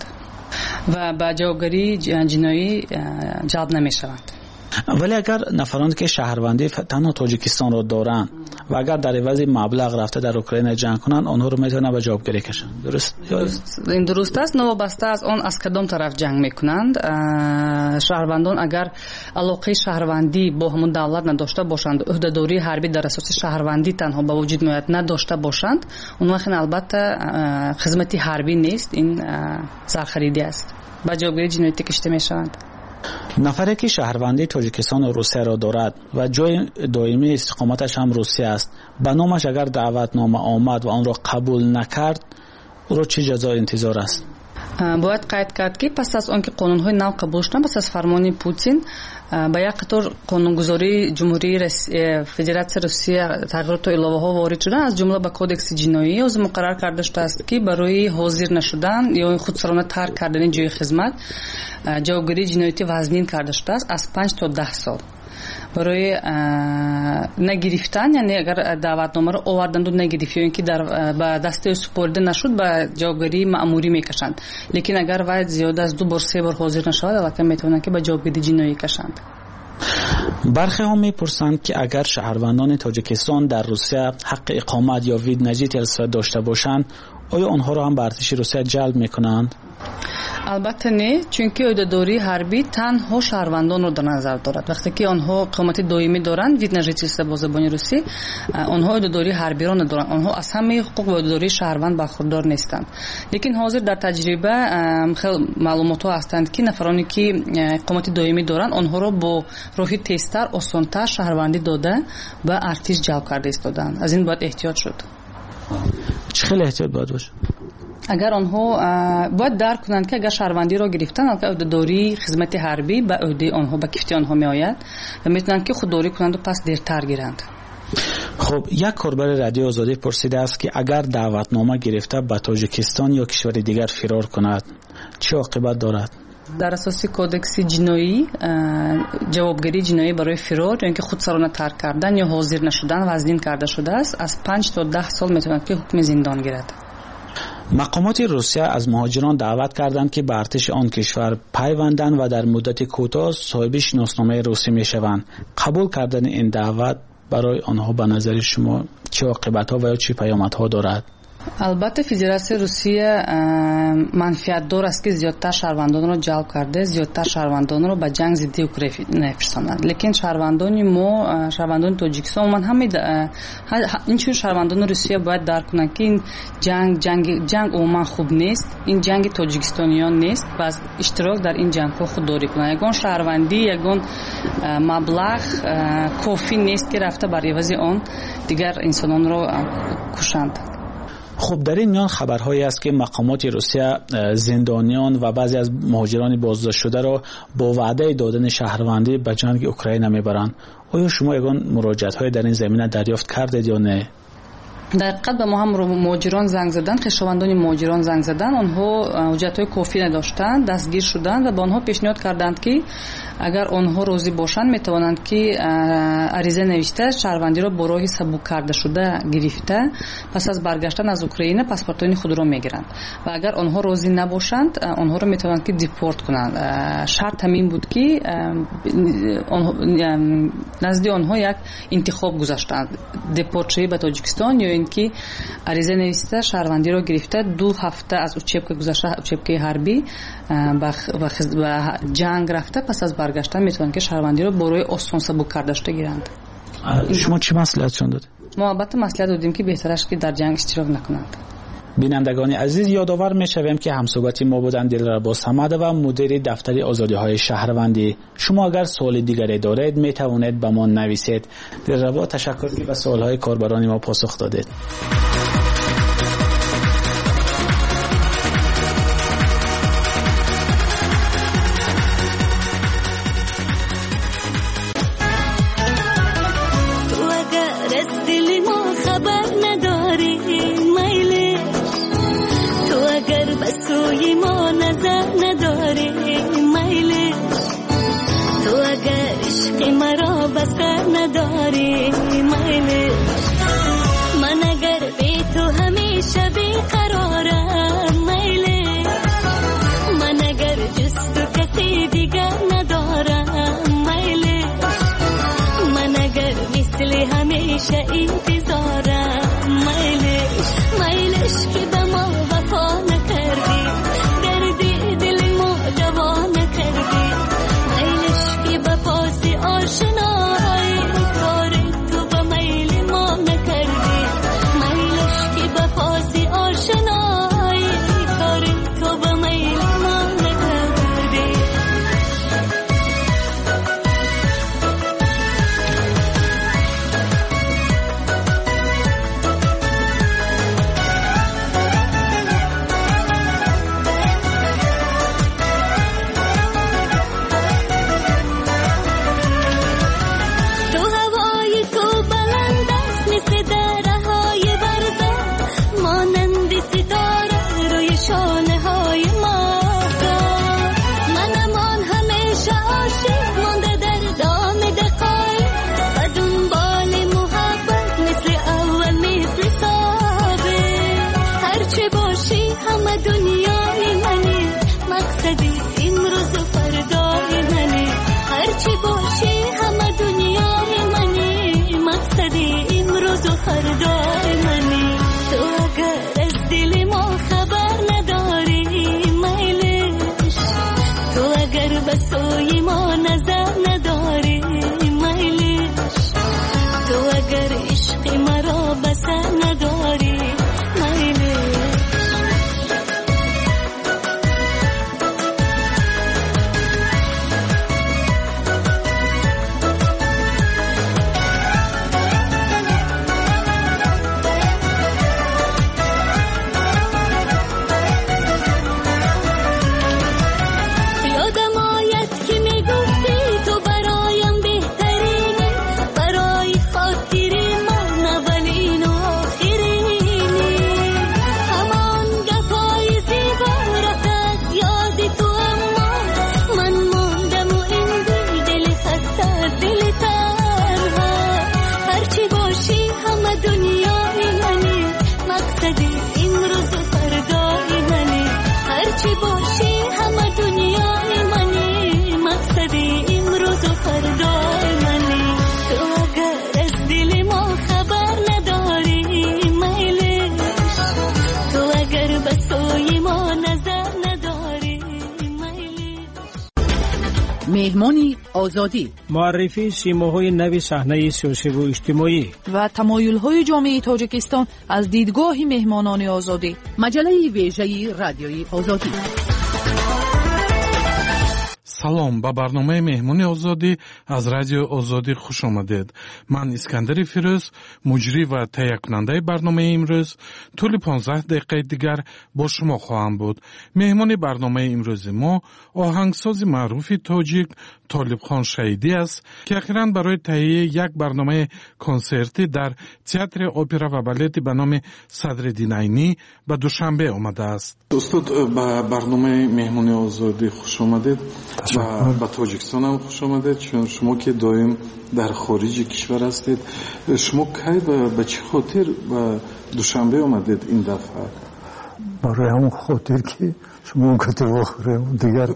S6: و به جوابگری جنایی جلب نمی شوند.
S19: ولی اگر نفرانی که شهروندی تنها تاجیکستان را دارند و اگر در عوض مبلغ رفته در اوکراین جنگ کنند، آنها رو میتونن به جوابگری کشند. درست؟
S6: درست. این درست است. نوابسته از آن از کدام طرف جنگ میکنند. شهروندان اگر علاقه شهروندی با همون دولت نداشته باشند، عهدهداری حربی در اساس شهروندی تنها به وجود میاد نداشته باشند، اون وقت البته خدمتی حربی نیست، این سرخریدی است. به جوابگری جنایی کشته میشوند.
S19: نفری که شهروندی تاجیکستان و روسیه را دارد و جای دائمی استقامتش هم روسیه است، به نامش اگر دعوتنامه آمد و آن را قبول نکرد، او را چه جزای انتظار است؟
S6: باید قید کرد که پس از آنکه قانون‌های نو قبول شدند، پس از فرمان پوتین با یک قطار قانونگذاری جمهوری فدراسیون روسیه تغییرات و علاوه‌ها وارد شدن، از جمله به کودکس جنایی از مقرر کرده شده است که برای حاضر نشدن یا خودسرانه ترک کردن جای خدمت جوابگری جنایتی وزنین کرده شده است از پنج تا ده سال. برای نگرفتن، یعنی اگر دعوتنامه را آوردند و نگرفت یا اینکه در به دست سپرده نشد، به جوابگری مأموری میکشند. لیکن اگر وقت زیاد از دو بار سه بار حاضر نشود، البته میتونن که به جوابگری جنایی کشند.
S19: برخی هم میپرسند که اگر شهروندان تاجیکستان در روسیه حق اقامت یا وید نجیت ارث داشته باشند، آیا آنها را هم به ارتش روسیه جلب میکنند؟
S6: البته نه، چونکه عهدهداری حربی تنها شهروندان رو در نظر دارد. وقتی که آنها اقامت دائمی دارند، وید نجیت با زبان روسی، آنها عهدهداری حربی را ندارند. آنها از همه حقوق عهدهداری شهروند برخوردار نیستند. لیکن حاضر در تجربه خیلی معلومات ها هستند که نفرانی که اقامت دائمی دارند، آنها را با راهی تیزتر، آسان‌تر شهروندی داده و ارتش جلب کرده ایستادند. از این باید احتیاط شد.
S19: چه خیلی احتیاط باید باشه؟
S6: اگر آنها باید درک کنند که اگر شهروندی را گرفتن عهده‌داری خدمت حربی به عهده آنها به کیفتی آنها می آید و میتونند که خودداری کنند و پس دیرتر گیرند.
S19: خب یک کاربر رادیو آزادی پرسیده است که اگر دعوتنامه گرفته به تاجیکستان یا کشور دیگر فرار کند چه عاقبت دارد؟
S6: در اساس کودکس جنایی جوابگیری جنایی برای فرار یا اینکه خودسرانه ترک کردن یا حاضر نشدن وزنین کرده شده است از پنج تا ده سال میتواند که حکم زندان گیرد.
S19: مقامات روسیه از مهاجران دعوت کردند که به ارتش آن کشور پیوندند و در مدت کوتاه صاحب شناسنامه روسی میشوند. قبول کردن این دعوت برای آنها به نظر شما چه عاقبت‌ها و یا چه پیامدها دارد؟
S6: البته فدراسیون روسیه منفعت دار است که زیادتر شهروندان را جلب کرده، زیادتر شهروندان را به جنگ ضد اوکراین نفرستاند. لیکن شهروندان ما، شهروندان تاجیکستان من همین این چون شهروندان روسیه باید درک کنند که این جنگ جنگ جنگ عموما خوب نیست، این جنگ تاجیکستانیان نیست و از اشتراک در این جنگ ها خودداری کنند. یگان شهروندی یگان مبلغ کافی نیست که رفته بر عوض آن دیگر انسانان را کشند.
S19: خب در این میان خبرهایی است که مقامات روسیه زندانیان و بعضی از مهاجران بازداشت شده را با وعده دادن شهروندی به جنگ اوکراین میبرند. آیا شما یگان مراجعت‌های در این زمینه دریافت کردید یا نه؟
S6: در حقیقت به ما هم مهاجران زنگ زدن، خویشاوندان مهاجران زنگ زدن، آنها حجت‌های کافی نداشتند، دستگیر شدند و به آنها پیشنهاد کردند که اگر آنها راضی باشند میتوانند که عریضه نوشته شهروندی را با راه سبک کرده شده گرفته پس از برگشتن از اوکراین پاسپورت‌های خود را میگیرند و اگر آنها راضی نباشند آنها را میتوانند که دیپورت کنند. شرط همین بود که نزد آنها یک انتخاب گذاشتند، دیپورت شوی به تاجیکستان یا اینکه عریضه نوشته شهروندی را گرفته دو هفته از اوچپک گذشته، اوچپک حربی و جنگ رفته پس از برگشتن میتونن که شهروندی رو برای آسان سبک کرده شده گیرند.
S19: شما چه مصلحتشون دادید؟
S6: ما البته مصلحت دادیم که بهترش که در جنگ اشتراک نکنند.
S19: بینندگان عزیز یادآور میشویم که همصحبتی ما بودند دلربا صمد و مدیر دفتر آزادی‌های شهروندی. شما اگر سوال دیگری دارید میتوانید به ما نویسید. دلربا تشکر که به سوال‌های کاربران ما پاسخ دادید.
S10: مهمانی آزادی،
S22: معرفی سیماهای نوی صحنه سیاسی و اجتماعی
S10: و تمایل‌های جامعه تاجیکستان از دیدگاه مهمانان آزادی. مجله ویژه رادیوی آزادی.
S11: салом ба барномаи меҳмони озодӣ аз радиои озодӣ хуш омадед. ман искандари фирӯз, муҷрӣ ва таҳиякунандаи барномаи имрӯз тӯли понздаҳ дақиқаи дигар бо шумо хоҳам буд. меҳмони барномаи имрӯзи мо оҳангсози маъруфи тоҷик толибхон шаҳидӣ аст, ки ахиран барои таҳияи як барномаи консертӣ дар театри опера ва балети ба номи Садриддин Айнӣ ба Душанбе омадааст. устод, ба барномаи меҳмони озодӣ хуш омадед. ба тоҷикистон ҳам хуш омадед, чун шумо ки доим дар хориҷи кишвар ҳастед. шумо кай ба чӣ хотир ба Душанбе омадед ин дафъа?
S13: барои ҳамон хотир ки шумо гуфтед вохӯрем дигар.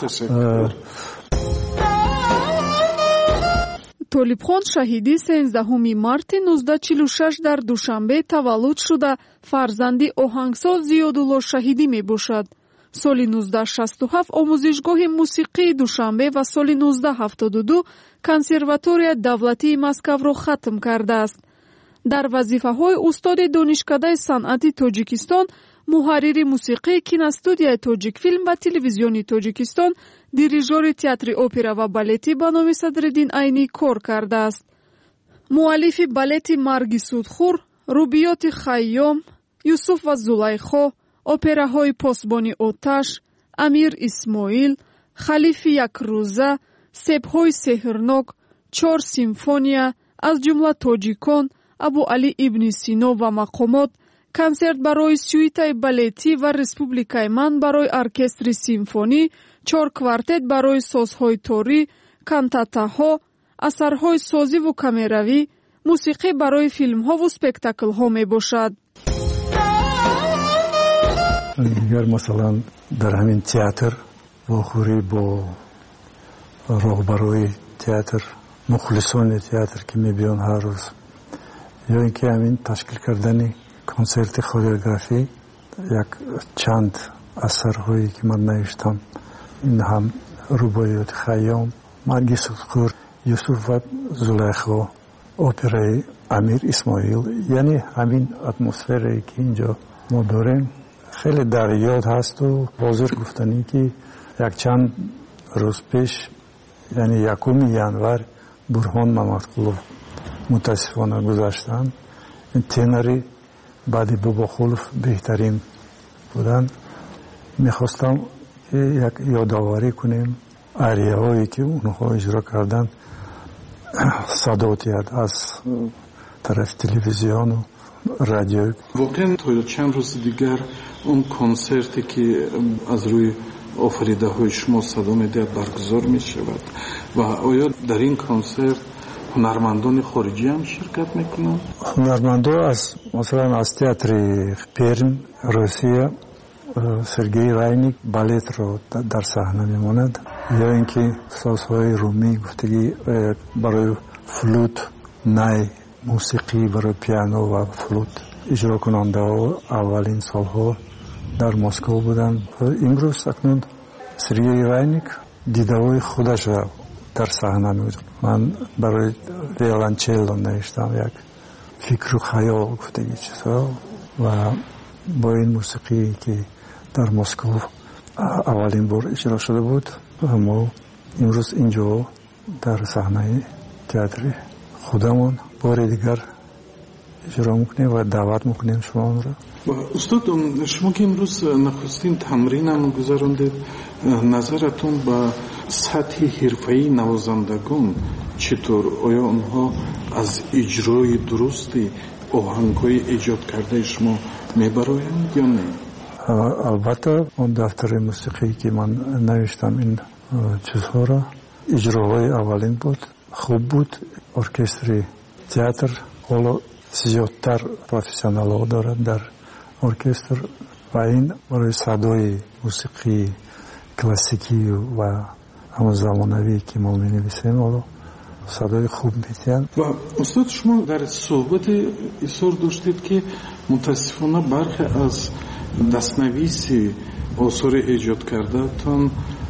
S24: толибхон шаҳидӣ сенздаҳуми марти нуздаҳ чилу шаш дар Душанбе таваллуд шуда фарзанди оҳангсоз Зиёдулло Шаҳидӣ мебошад. соли нуздаҳ шасту ҳафт омӯзишгоҳи мусиқии Душанбе ва соли нуздаҳ ҳафтоду ду консерваторияи давлатии Москавро хатм кардааст. дар вазифаҳои устоди донишкадаи санъати Тоҷикистон, муҳаррири мусиқии киностудияи Тоҷикфилм ва телевизиони Тоҷикистон, дирижёри театри опера ва балети ба номи Садриддин Айнӣ кор кардааст. муаллифи балети Марги Судхӯр, Рубиёти Хайём, Юсуф ва Зулайхо, операҳои Посбони оташ, Амир Исмоил, Халифи Якрӯза, Себҳои сеҳрнок, Чор симфония, аз ҷумла Тоҷикон, Абу Али ибни Сино ва мақомот, консерт барои сюитаи балетӣ ва Республикаи ман барои оркестри симфонӣ, чор квартет барои созҳои торӣ, кантатаҳо, асарҳои созиву камеравӣ, мусиқӣ барои филмҳову спектаклҳо мебошад.
S13: дигар масалан дар ҳамин театр вохӯрӣ бо роҳбарои театр, мухлисони театр ки мебиён ҳар рӯз, ё ин ки ҳамин ташкил кардани консерти хореографӣ, як чанд асарҳое ки ман навиштам, ин ҳам Рубоёти Хайём, Марги Судхӯр, Юсуф ва Зулайхо, операи Амир Исмоил, яъне ҳамин атмосферае ки инҷо мо дорем хеле дар ёд ҳасту ҳозир гуфтанӣ ки якчанд рӯз пеш, яъне якуми январ Бурҳон Мамадқулов мутаассифона гузаштанд. ин тенари баъди Бобохулов беҳтарин буданд. мехостам ки як ёдоварӣ кунем арияҳое ки онҳо иҷро карданд, садоти аз тарафи телевизиону радио. воқеан то чанд рӯзи дигар он консерте ки аз рӯи офаридаҳои шумо садо медиҳад баргузор мешавад ва оё дар ин консерт ҳунармандони хориҷӣ ҳам ширкат мекунанд? ҳунармандон аз масалан аз театри Перм, Русия, Сергей Райник балетро дар саҳна мемонад, ё ин ки созҳои румӣ гуфтагӣ барои флут, най, мусиқӣ барои пиано ва флут иҷрокунандаҳо аввалин солҳо дар Москва буданд. имрӯз акнун Сергей Райник дидаҳои худашро дар саҳна мегузорад. ман барои виолончелло навиштам як фикру хаёл гуфтагӣ чизҳо ва бо ин мусиқие ки дар Москва аввалин бор иҷро шуда буд, мо имрӯз инҷо дар саҳнаи театри худамон бори дигар иҷро мекунем ва даъват мекунем шуморо. устод, шумо ки имрӯз нахустин тамринам гузарондед, назаратон ба сатҳи ҳирфаии навозандагон читор? оё онҳо аз иҷрои дурусти оҳангҳои эҷод кардаи шумо мебароянд ё не? албатта он дафтари мусиқӣ ки ман навиштам ин чизҳоро, иҷроҳои аввалин буд, хуб буд. оркестри театр ҳоло зиёдтар профессионалҳо дорад дар оркестр ва ин барои садои мусиқии классикӣ ва ҳамзамонавӣ ки мо менависем ҳоло садои хуб метиҳанд. ва устод, шумо дар суҳбате изҳор доштед ки мутаассифона бархе аз дастнависи осори эҷод кардаатон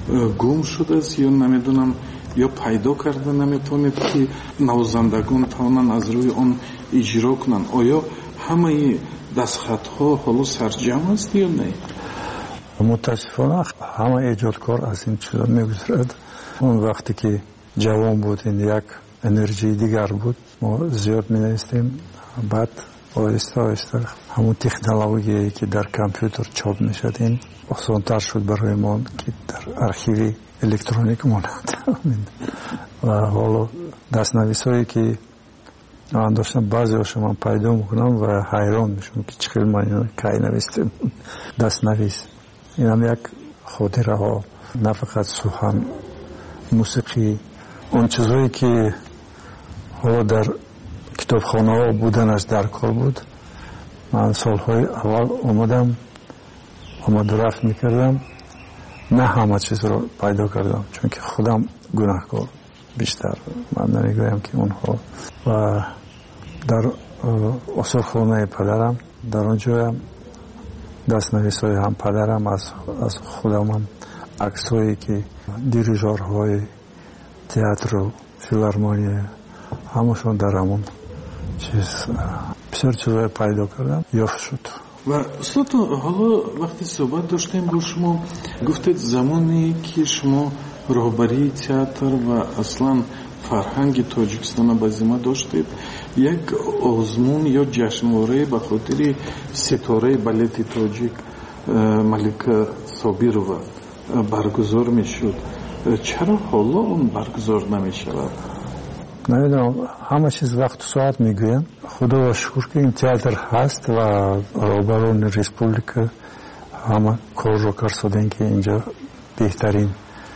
S13: گم شده است یا نمیدونم یا پیدا کرده نمیتونید که نوازندگان توانند از روی آن اجرا کنند. آیا همه دستخط ها حالا سرجم است یا نه؟
S12: متاسفانه همه ایجادکار از این چیزا میگذرد. اون وقتی که جوان بود این یک انرژی دیگر بود، ما زیاد می نویسیم. بعد آهسته آهسته همون تکنولوژی که در کامپیوتر چاپ می شد این آسان‌تر شد برای ما که در ارشیو الکترونیک ماند. و حالا دستنویس هایی که من داشتم بعضی هاشو من پیدا میکنم و حیران میشم که چقدر من اینو کی نوشتم. دستنویس این هم یک خاطره ها، نه فقط سخن، موسیقی، اون چیزهایی که حالا در کتابخانه ها بودنش در کار بود. من سالهای اول اومدم آمد و رفت میکردم، نه همه چیز رو پیدا کردم چون که خودم گناهکار بیشتر. من نمیگویم که اونها. و در آثارخانه پدرم در اونجا هم دستنویس های هم پدرم از, از خودم هم عکس هایی که دیریژورهای تئاتر و فیلارمونی همشون در همون چیز بسیار چیزهای پیدا کردم یافت شد.
S13: و استاد حالا وقتی صحبت داشتیم با شما گفتید زمانی که شما راهبری تئاتر و اصلا فرهنگ تاجیکستان به ذمه داشتید، یک آزمون یا جشنواره به خاطر ستاره بالت تاجیک ملکه صابیرова برگزار میشد. چرا حالا اون برگزار نمیشود؟
S12: نمیدونم، همه چیز وقت و ساعت میگویم. خدا و شکر که این تئاتر هست و راهبران ریسپوبلیک همه کار رو کردن که اینجا بهترین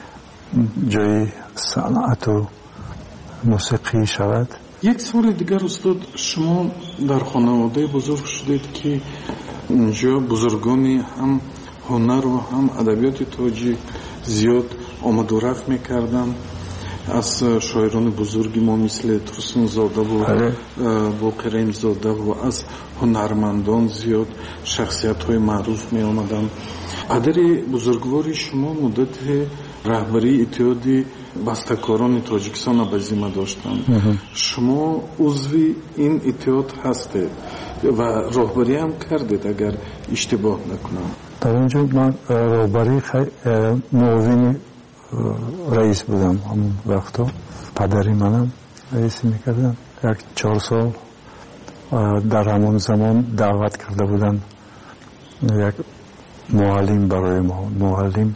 S12: جای صنعت و موسیقی شود.
S13: یک سوال دیگر استاد، شما در خانواده بزرگ شدید که اینجا بزرگانی هم هنر و هم ادبیات تاجیک زیاد آمد و رفت میکردن. از شاعران بزرگی ما مثل ترسون زاده و باقرین زاده و از هنرمندان زیاد شخصیت های معروف می آمدن. پدر بزرگواری شما مدت رهبری اتحاد بسته‌کاران تاجیکستان به ذمه داشتند. شما عضو این اتحاد هستید و راهبری هم کردید اگر اشتباه نکنم.
S12: در اونجا من راهبری معاون رئیس بودم. همون وقتا پدری منم رئیس میکردم. یک چهار سال در همون زمان دعوت کرده بودن یک معلم برای ما. معلم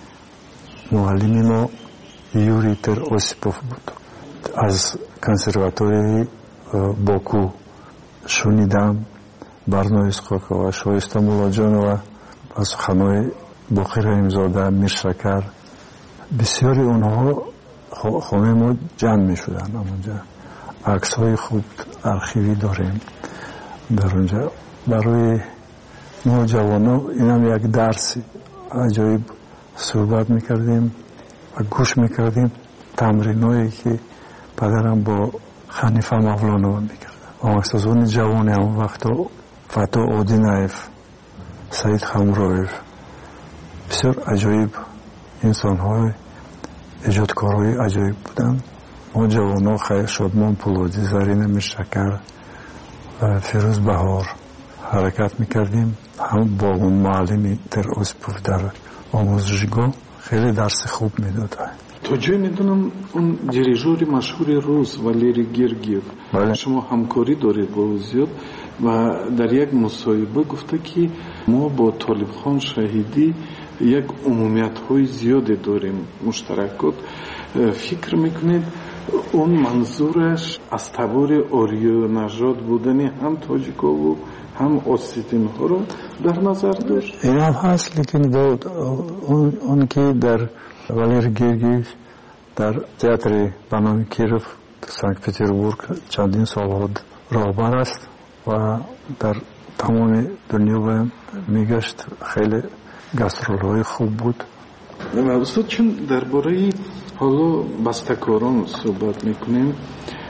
S12: معلمی ما یوری تر اوسیپوف بود. از کنسرواتوری باکو شنیدم برنامه اسقاقا و شایسته مولاجانова از خانه باقر امزاده میرشکر بسیاری اونها خانه ما جمع می شدن. اونجا عکس های خوب ارخیوی داریم در اونجا. برای ما جوانان این هم یک درس عجایب صحبت می کردیم و گوش می کردیم تمرین هایی که پدرم با خنیفه مولانا می کردن. آمکسازون جوانی هم وقتا فتا آدینایف، سعید خمرایف بسیار عجایب انسان های ایجادکارهای عجایب بودن. ما جوان ها خیر شادمان پولادی، زرین میرشکر و فیروز بهار حرکت میکردیم. هم با اون معلمی در اوسیپوف در آموزشگاه خیلی درس خوب میداد.
S13: تا جای میدونم اون دیریژور مشهور روز ولیری گرگیف شما همکاری دارید با او زیاد و در یک مصاحبه گفته که ما با طالب خان شهیدی یک عمومیت های زیاده داریم مشترکات. فکر میکنید اون منظورش از تبار آریو نژاد بودنی هم تاجیکا و هم اوسیتین ها رو در نظر داشت؟
S12: این هم هست، لیکن با اون, اون که در والیر گرگیف در تئاتر بنام کیروف سنت پترزبورگ چندین سال راهبر است و در تمام دنیا میگشت. خیلی گسترول های خوب بود.
S13: استاد چون درباره حالا بسته‌کاران صحبت میکنیم،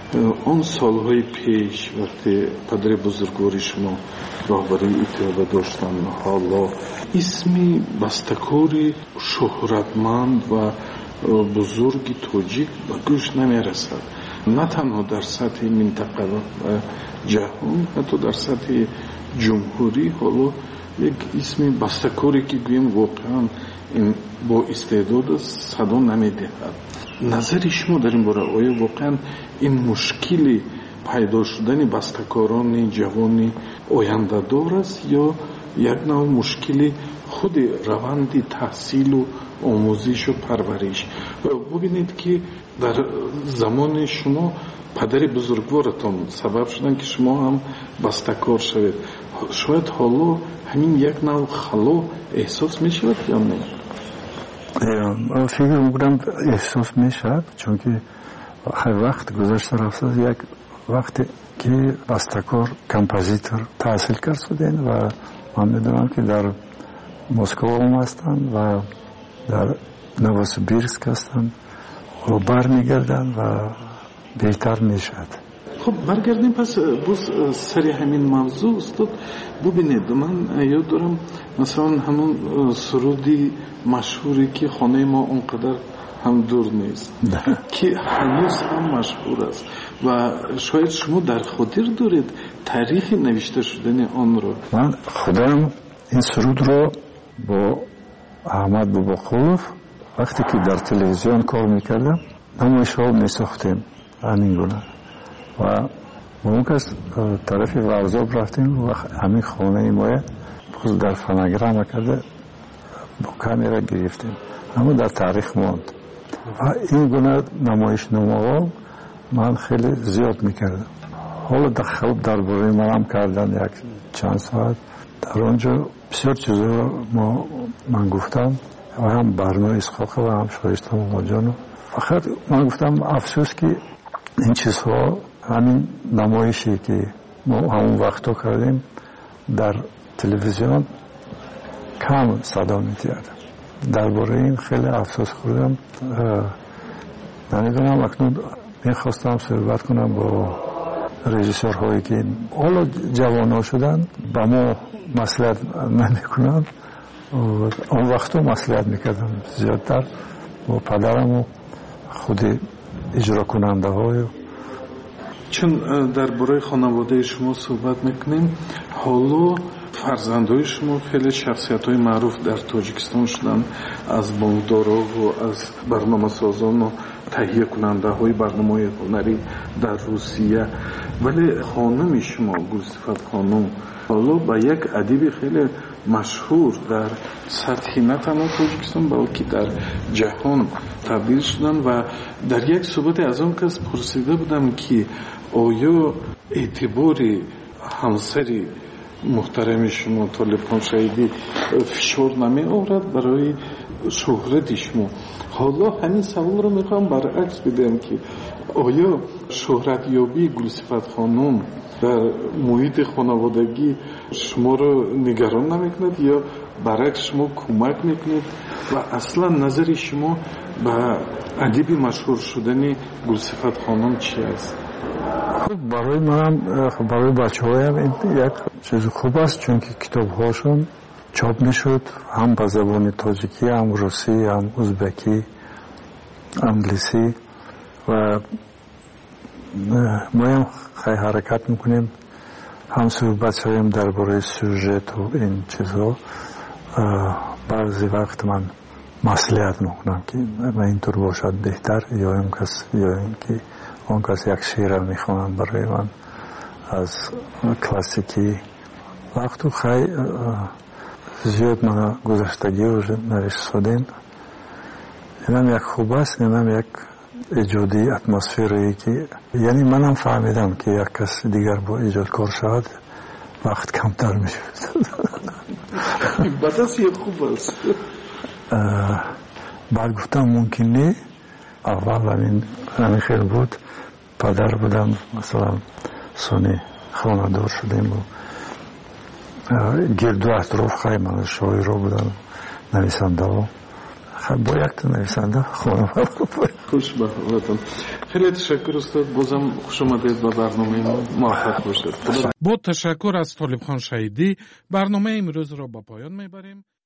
S13: اون سالهای پیش وقتی پدر بزرگواری شما راهبری ایتیوبا داشتن، حالا اسمی بستکاری شهرتمند و بزرگی توجیک به گوش نمی رسد، نه تنها در سطح منطقه و جهان، حتی در سطح جمهوری. حالا یک اسمی بستکاری که گویم واقعا این با استعداد صدا نمی دهد. نظر شما در این باره آیا واقعا این مشکلی پیدا شدن بستکاران جوانی آینده دار است یا یک نوع مشکلی خود روند تحصیل و آموزش و پرورش؟ ببینید که در زمان شما پدر بزرگوارتان سبب شدن که شما هم بستکار شوید. شاید حالا همین یک نوع خلا احساس می شود یا نه؟
S12: فکر میکنم احساس می شود، چون که خیلی وقت گذشته رفته، یک وقتی که بستکار کمپوزیتور تحصیل کرد شدن و من میدونم که در مسکو هم هستن و در نووسیبیرسک هستن و برمیگردن و بهتر میشد.
S13: خب برگردیم پس باز سری همین موضوع استاد. ببینید من یاد دارم مثلا همون سرودی مشهوری که خانه ما اونقدر هم دور نیست که هنوز هم مشهور است و شاید شما در خاطر دارید تاریخ نوشته شدن آن رو.
S12: من خودم این سرود رو با احمد باباقولوف وقتی که در تلویزیون کار میکردم نمایش ها میساختیم همین گونه و اون کس طرف ورزاب رفتیم و همین خانه مایه باز در فناگرام کرده با کامیرا گرفتیم، اما در تاریخ ماند و این گونه نمایش نماها من خیلی زیاد میکردم. حالا در خواب در باره منم کردن یک چند ساعت در آنجا بسیار چیزا ما من گفتم و هم برنامه اسحاق و هم شایسته ماجانو. فقط من گفتم افسوس که این چیزها همین نمایشی که ما همون وقتا کردیم در تلویزیون کم صدا می‌داد. درباره این خیلی افسوس خوردم. نمیدونم اکنون میخواستم صحبت کنم با رژیسورهایی که حالا جوان شدن با ما مصلحت نمیکنن، اون وقتا مصلحت میکردم زیادتر با پدرم و خود اجرا کننده های.
S13: چون درباره خانواده شما صحبت میکنیم، حالا فرزندای شما خیلی شخصیت های معروف در تاجیکستان شدن، از بانکدارا و از برنامه سازان و تهیه کننده های برنامه هنری در روسیه، ولی خانم شما گلصفت خانم حالا با یک ادیب خیلی مشهور در سطح نه تنها تاجیکستان بلکه در جهان تبدیل شدن و در یک صحبت از آن کس پرسیده بودم که آیا اعتبار همسری محترم شما طالب شهیدی فشار نمی آورد برای شهرت شما؟ حالا همین سوال رو میخوام برعکس بدم که آیا شهرت یابی گلصفت خانم در محیط خانوادگی شما رو نگران نمیکند یا برعکس شما کمک میکنید و اصلا نظر شما به ادیب مشهور شدن گلصفت خانم چی است؟
S12: خب برای منم برای بچه هایم این یک چیز خوب است، چون که کتاب هاشون چاپ میشد هم به زبان تاجیکی، هم روسی، هم ازبکی، انگلیسی و ما هم خیلی حرکت میکنیم، هم صحبت هایم درباره سوژت و این چیزها. بعضی وقت من مصلحت میکنم که اینطور باشد بهتر یا این کس یا این که اون کس یک شعر میخوانم برای من از کلاسیکی. وقتی خیلی زیاد من گذشتگی رو نرسیدیم، اینم یک خوب است، اینم یک ایجادی اتمسفری که یعنی منم فهمیدم که یک کس دیگر با ایجاد کار شود وقت کمتر میشه.
S13: بعد از یک خوب است.
S12: بعد گفتم ممکن نه، اول همین همین خیلی بود، پدر بودم مثلا سونی خانه دار شدیم و گرد و اطراف خیلی من شاعر رو بودم، نویسنده ها با یک تا نویسنده خانه
S13: خوش به حالتون. خیلی تشکر استاد، بازم خوش آمدید به برنامه ما، موفق باشید.
S11: با تشکر از طالب خان شهیدی برنامه امروز را با پایان میبریم.